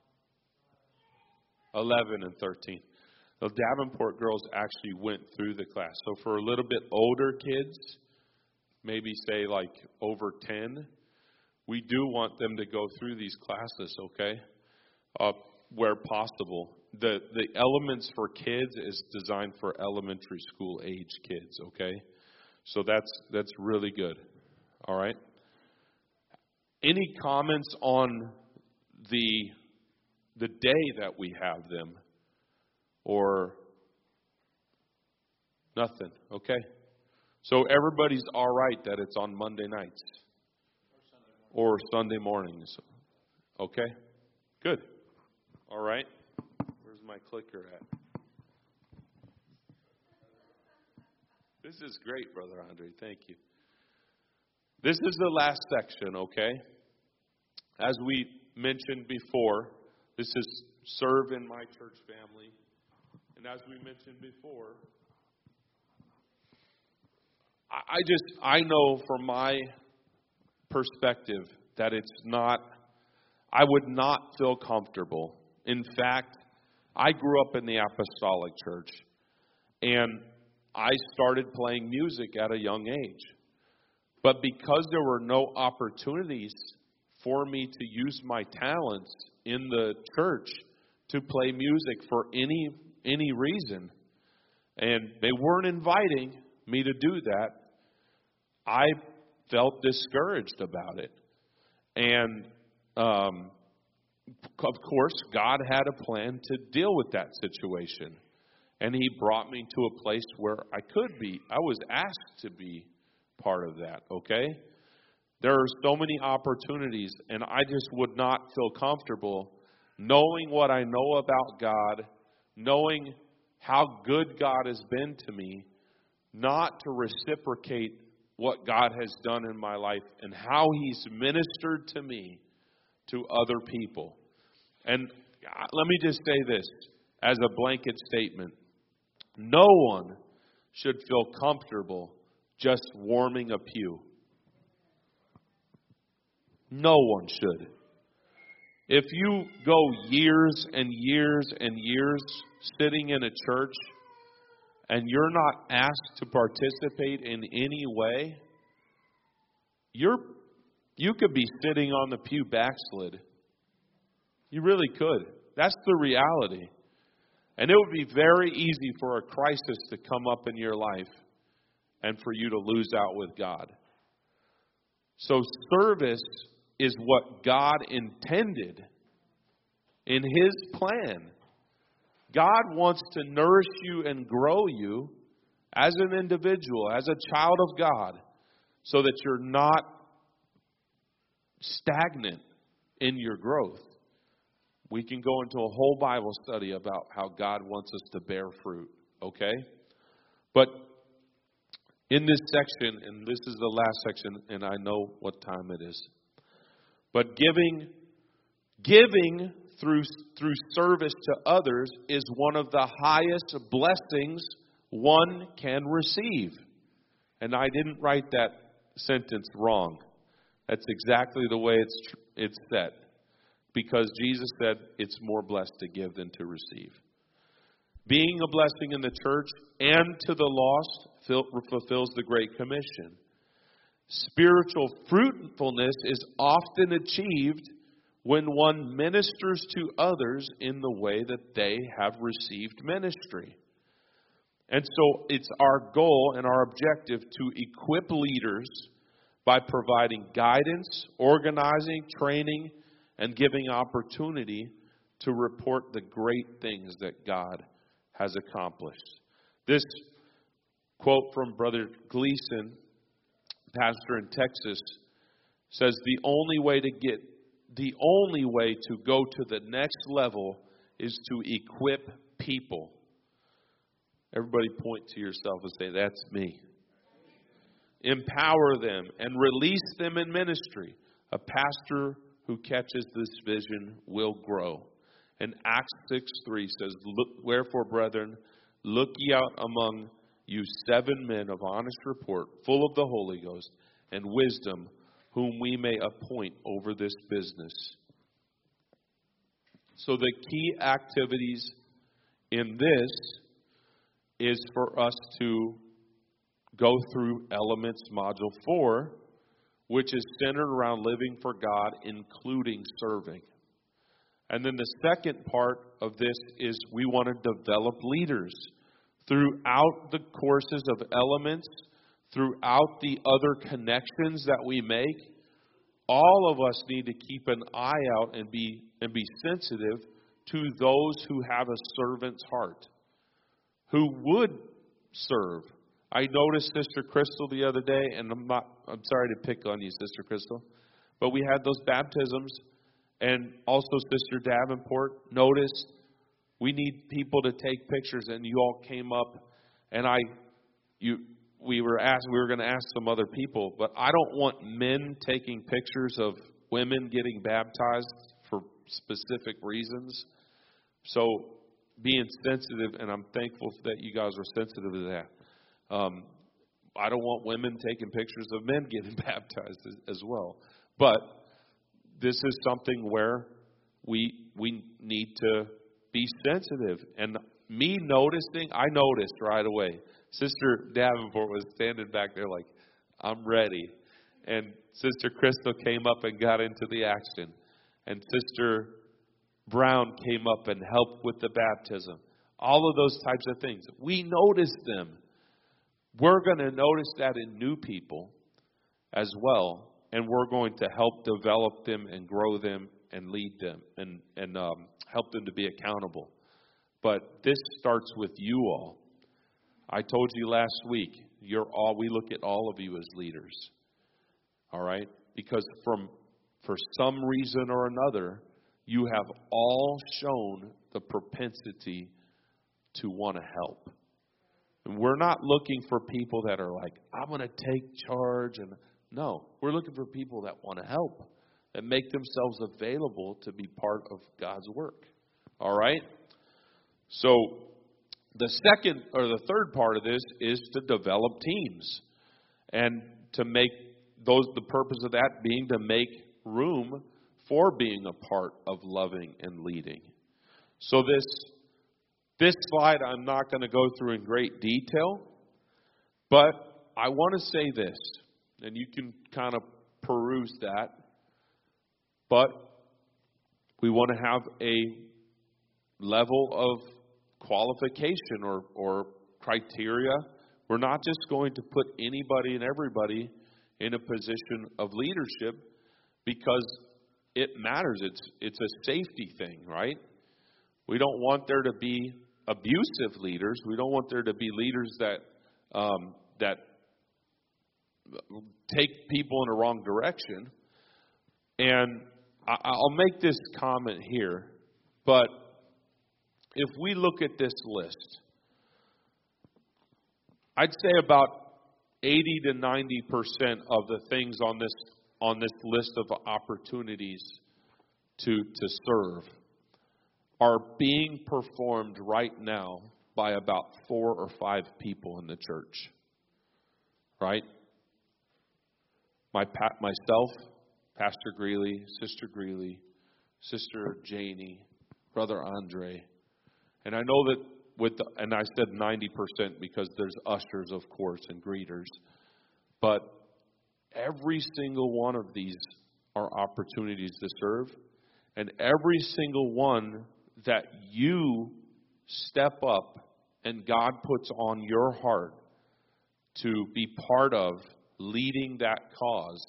eleven and thirteen. The Davenport girls actually went through the class. So for a little bit older kids, maybe say like over ten. We do want them to go through these classes, okay, uh, where possible. The the Elements for Kids is designed for elementary school age kids, okay? So that's that's really good, all right? Any comments on the the day that we have them, or nothing, okay? So everybody's all right that it's on Monday nights. Or Sunday mornings. Okay? Good. All right. Where's my clicker at? This is great, Brother Andre. Thank you. This is the last section, okay? As we mentioned before, this is serve in my church family. And as we mentioned before, I just, I know from my perspective that it's not, I would not feel comfortable. In fact, I grew up in the Apostolic Church, and I started playing music at a young age. But because there were no opportunities for me to use my talents in the church to play music for any any reason, and they weren't inviting me to do that, I felt discouraged about it. And, um, of course, God had a plan to deal with that situation. And He brought me to a place where I could be. I was asked to be part of that, okay? There are so many opportunities, and I just would not feel comfortable knowing what I know about God, knowing how good God has been to me, not to reciprocate what God has done in my life and how He's ministered to me to other people. And let me just say this as a blanket statement. No one should feel comfortable just warming a pew. No one should. If you go years and years and years sitting in a church and you're not asked to participate in any way, you're you could be sitting on the pew backslid. You really could. That's the reality. And it would be very easy for a crisis to come up in your life and for you to lose out with God. So service is what God intended in His plan. God wants to nourish you and grow you as an individual, as a child of God. so that you're not stagnant in your growth. We can go into a whole Bible study about how God wants us to bear fruit, okay? But in this section, and this is the last section, and I know what time it is, but giving giving through through service to others is one of the highest blessings one can receive. And I didn't write that sentence wrong. That's exactly the way it's it's set. Because Jesus said it's more blessed to give than to receive. Being a blessing in the church and to the lost fulfills the Great Commission. Spiritual fruitfulness is often achieved when one ministers to others in the way that they have received ministry. And so it's our goal and our objective to equip leaders by providing guidance, organizing, training, and giving opportunity to report the great things that God has accomplished. This quote from Brother Gleason, pastor in Texas, says the only way to get the only way to go to the next level is to equip people. Everybody point to yourself and say, that's me. Empower them and release them in ministry. A pastor who catches this vision will grow. And Acts six three says, Look, wherefore, brethren, look ye out among you seven men of honest report, full of the Holy Ghost and wisdom, whom we may appoint over this business. So the key activities in this is for us to go through Elements Module four, which is centered around living for God, including serving. And then the second part of this is we want to develop leaders throughout the courses of Elements, throughout the other connections that we make. All of us need to keep an eye out and be and be sensitive to those who have a servant's heart, who would serve. I noticed Sister Crystal the other day, and I'm not I'm sorry to pick on you, Sister Crystal, but we had those baptisms, and also Sister Davenport noticed we need people to take pictures, and you all came up, and I you we were asked we were going to ask some other people, but I don't want men taking pictures of women getting baptized for specific reasons. So being sensitive, and I'm thankful that you guys are sensitive to that. Um, I don't want women taking pictures of men getting baptized as, as well. But this is something where we we need to be sensitive. And me noticing, I noticed right away. Sister Davenport was standing back there like, I'm ready. And Sister Crystal came up and got into the action. And Sister Brown came up and helped with the baptism. All of those types of things. We noticed them. We're going to notice that in new people as well. And we're going to help develop them and grow them and lead them and, and um, help them to be accountable. But this starts with you all. I told you last week, you're all we look at all of you as leaders. All right? Because from for some reason or another, you have all shown the propensity to want to help. And we're not looking for people that are like, I'm going to take charge. And no, we're looking for people that want to help, that make themselves available to be part of God's work. All right? So the second or the third part of this is to develop teams. And to make those, the purpose of that being to make room for being a part of loving and leading. So this this slide I'm not going to go through in great detail, but I want to say this, and you can kind of peruse that, but we want to have a level of qualification or, or criteria. We're not just going to put anybody and everybody in a position of leadership because it matters. It's it's a safety thing, right? We don't want there to be abusive leaders. We don't want there to be leaders that um, that take people in a wrong direction. And I, I'll make this comment here, but if we look at this list, I'd say about eighty to ninety percent of the things on this on this list of opportunities to to serve are being performed right now by about four or five people in the church. Right? My myself, Pastor Greeley, Sister Greeley, Sister Janie, Brother Andre. And I know that with the, and I said ninety percent because there's ushers, of course, and greeters. But every single one of these are opportunities to serve. And every single one that you step up and God puts on your heart to be part of leading that cause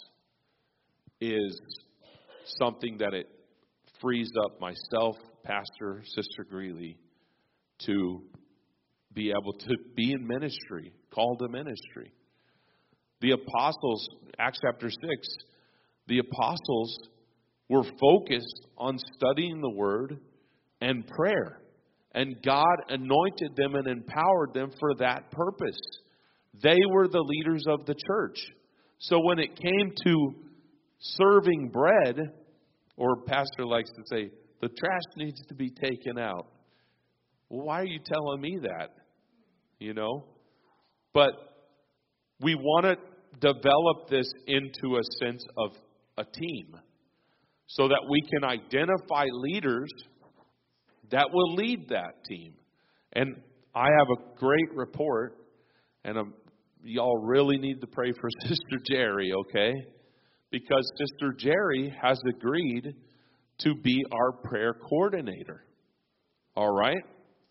is something that it frees up myself, Pastor, Sister Greeley, to be able to be in ministry, called to ministry. The apostles, Acts chapter six, the apostles were focused on studying the Word and prayer. And God anointed them and empowered them for that purpose. They were the leaders of the church. So when it came to serving bread, or pastor likes to say, the trash needs to be taken out. Well, why are you telling me that? You know? But we want to develop this into a sense of a team so that we can identify leaders that will lead that team. And I have a great report, and I'm, y'all really need to pray for Sister Jerry, okay? Because Sister Jerry has agreed to be our prayer coordinator. All right?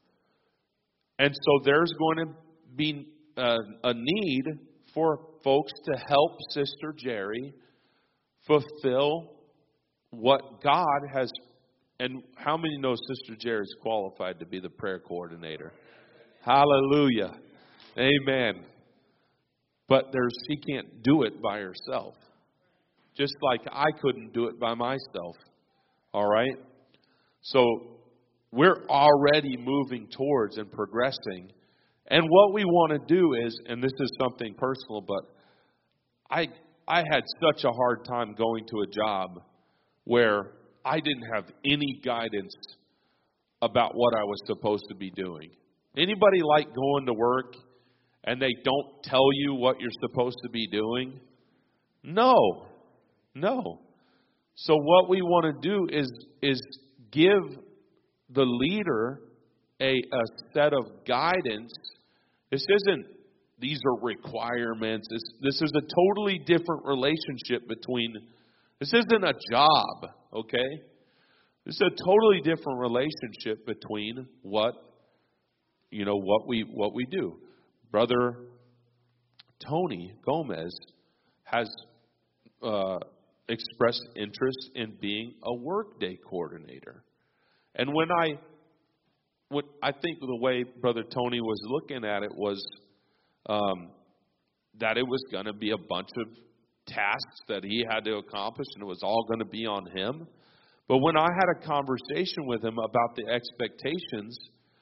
And so there's going to be a, a need for folks to help Sister Jerry fulfill what God has. And how many know Sister Jerry is qualified to be the prayer coordinator? Hallelujah. Amen. But there's she can't do it by herself. Just like I couldn't do it by myself. All right? So we're already moving towards and progressing. And what we want to do is, and this is something personal, but I I had such a hard time going to a job where I didn't have any guidance about what I was supposed to be doing. Anybody like going to work and they don't tell you what you're supposed to be doing? No. No. So what we want to do is is give the leader a, a set of guidance. This isn't, these are requirements. This, this is a totally different relationship between, this isn't a job, okay? This is a totally different relationship between what, you know, what we what we do. Brother Tony Gomez has uh, expressed interest in being a workday coordinator. And when I, what I think the way Brother Tony was looking at it was um, that it was going to be a bunch of tasks that he had to accomplish, and it was all going to be on him. But when I had a conversation with him about the expectations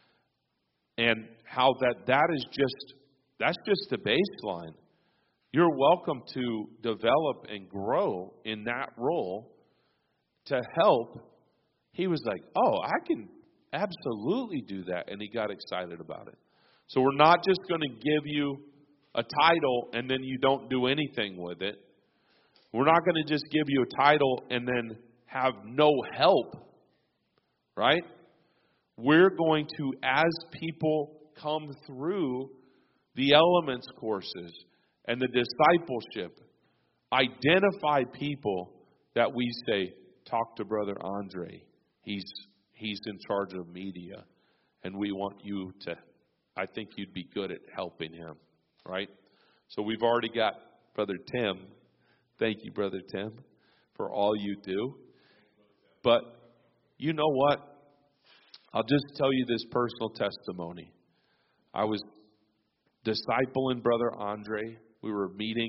and how that that is just, that's just the baseline. You're welcome to develop and grow in that role to help. He was like, oh, I can absolutely do that. And he got excited about it. So we're not just going to give you a title and then you don't do anything with it. We're not going to just give you a title and then have no help, right? We're going to, as people come through the elements courses and the discipleship, identify people that we say, talk to Brother Andre. He's he's in charge of media, and we want you to, I think you'd be good at helping him, right? So we've already got Brother Tim. Thank you, Brother Tim, for all you do. But you know what? I'll just tell you this personal testimony. I was discipling Brother Andre. We were meeting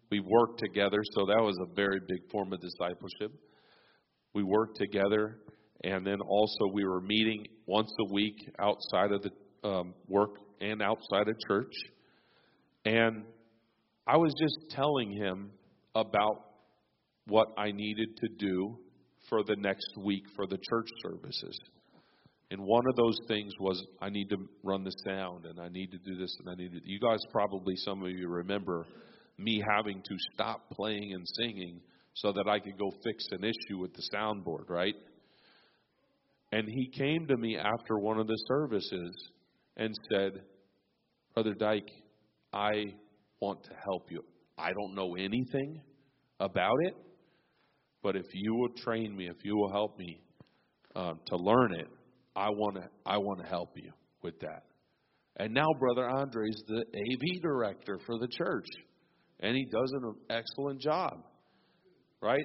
We worked together, so that was a very big form of discipleship. We worked together, and then also we were meeting once a week outside of the um, work and outside of church. And I was just telling him about what I needed to do for the next week for the church services. And one of those things was I need to run the sound, and I need to do this, and I need to. You guys probably, some of you remember me having to stop playing and singing so that I could go fix an issue with the soundboard, right? And he came to me after one of the services and said, Brother Dyke, I want to help you. I don't know anything about it, but if you will train me, if you will help me uh, to learn it, I want to I want to help you with that. And now Brother Andre's the A V director for the church, and he does an excellent job, right?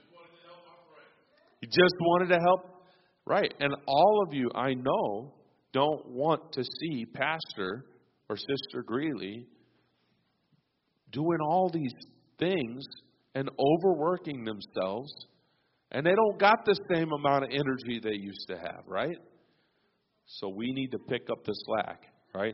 He just wanted to help, right? And all of you, I know, don't want to see Pastor or Sister Greeley doing all these things and overworking themselves, and they don't got the same amount of energy they used to have, right? So we need to pick up the slack, right?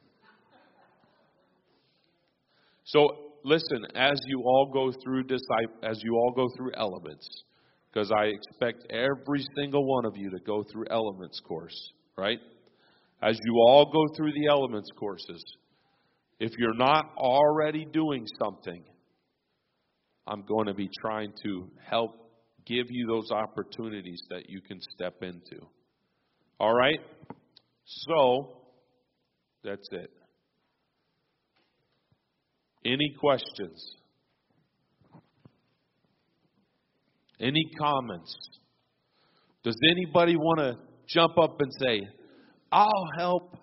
So listen, as you all go through disciple, as you all go through elements, because I expect every single one of you to go through elements course, right? As you all go through the elements courses, if you're not already doing something, I'm going to be trying to help give you those opportunities that you can step into. All right? So, that's it. Any questions? Any comments? Does anybody want to jump up and say, I'll help?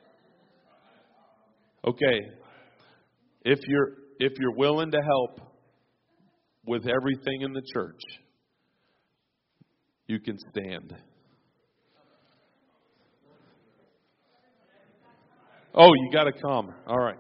Okay. If you're if you're willing to help with everything in the church, you can stand. Oh, you got to come. All right.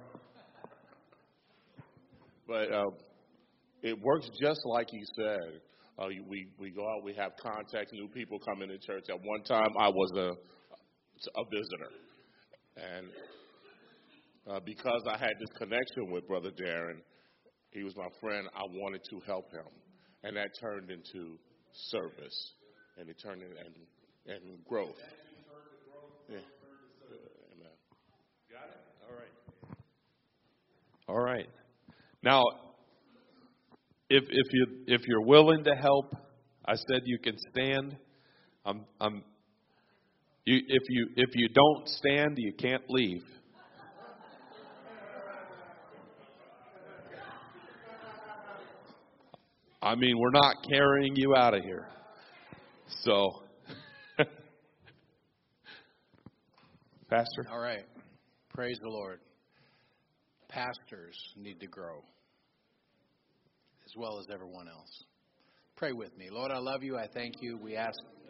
But uh, it works just like he said. Uh, we, we go out, we have contacts, new people come into church. At one time, I was a, a visitor. And uh, because I had this connection with Brother Darren, he was my friend, I wanted to help him. And that turned into service. And it turned into and, and growth. Yeah. Amen. Got it? All right. All right. Now, if if you if you're willing to help, I said you can stand. I'm I'm you if you if you don't stand, you can't leave. I mean, we're not carrying you out of here. So, Pastor. All right. Praise the Lord. Pastors need to grow as well as everyone else. Pray with me. Lord, I love you. I thank you. We ask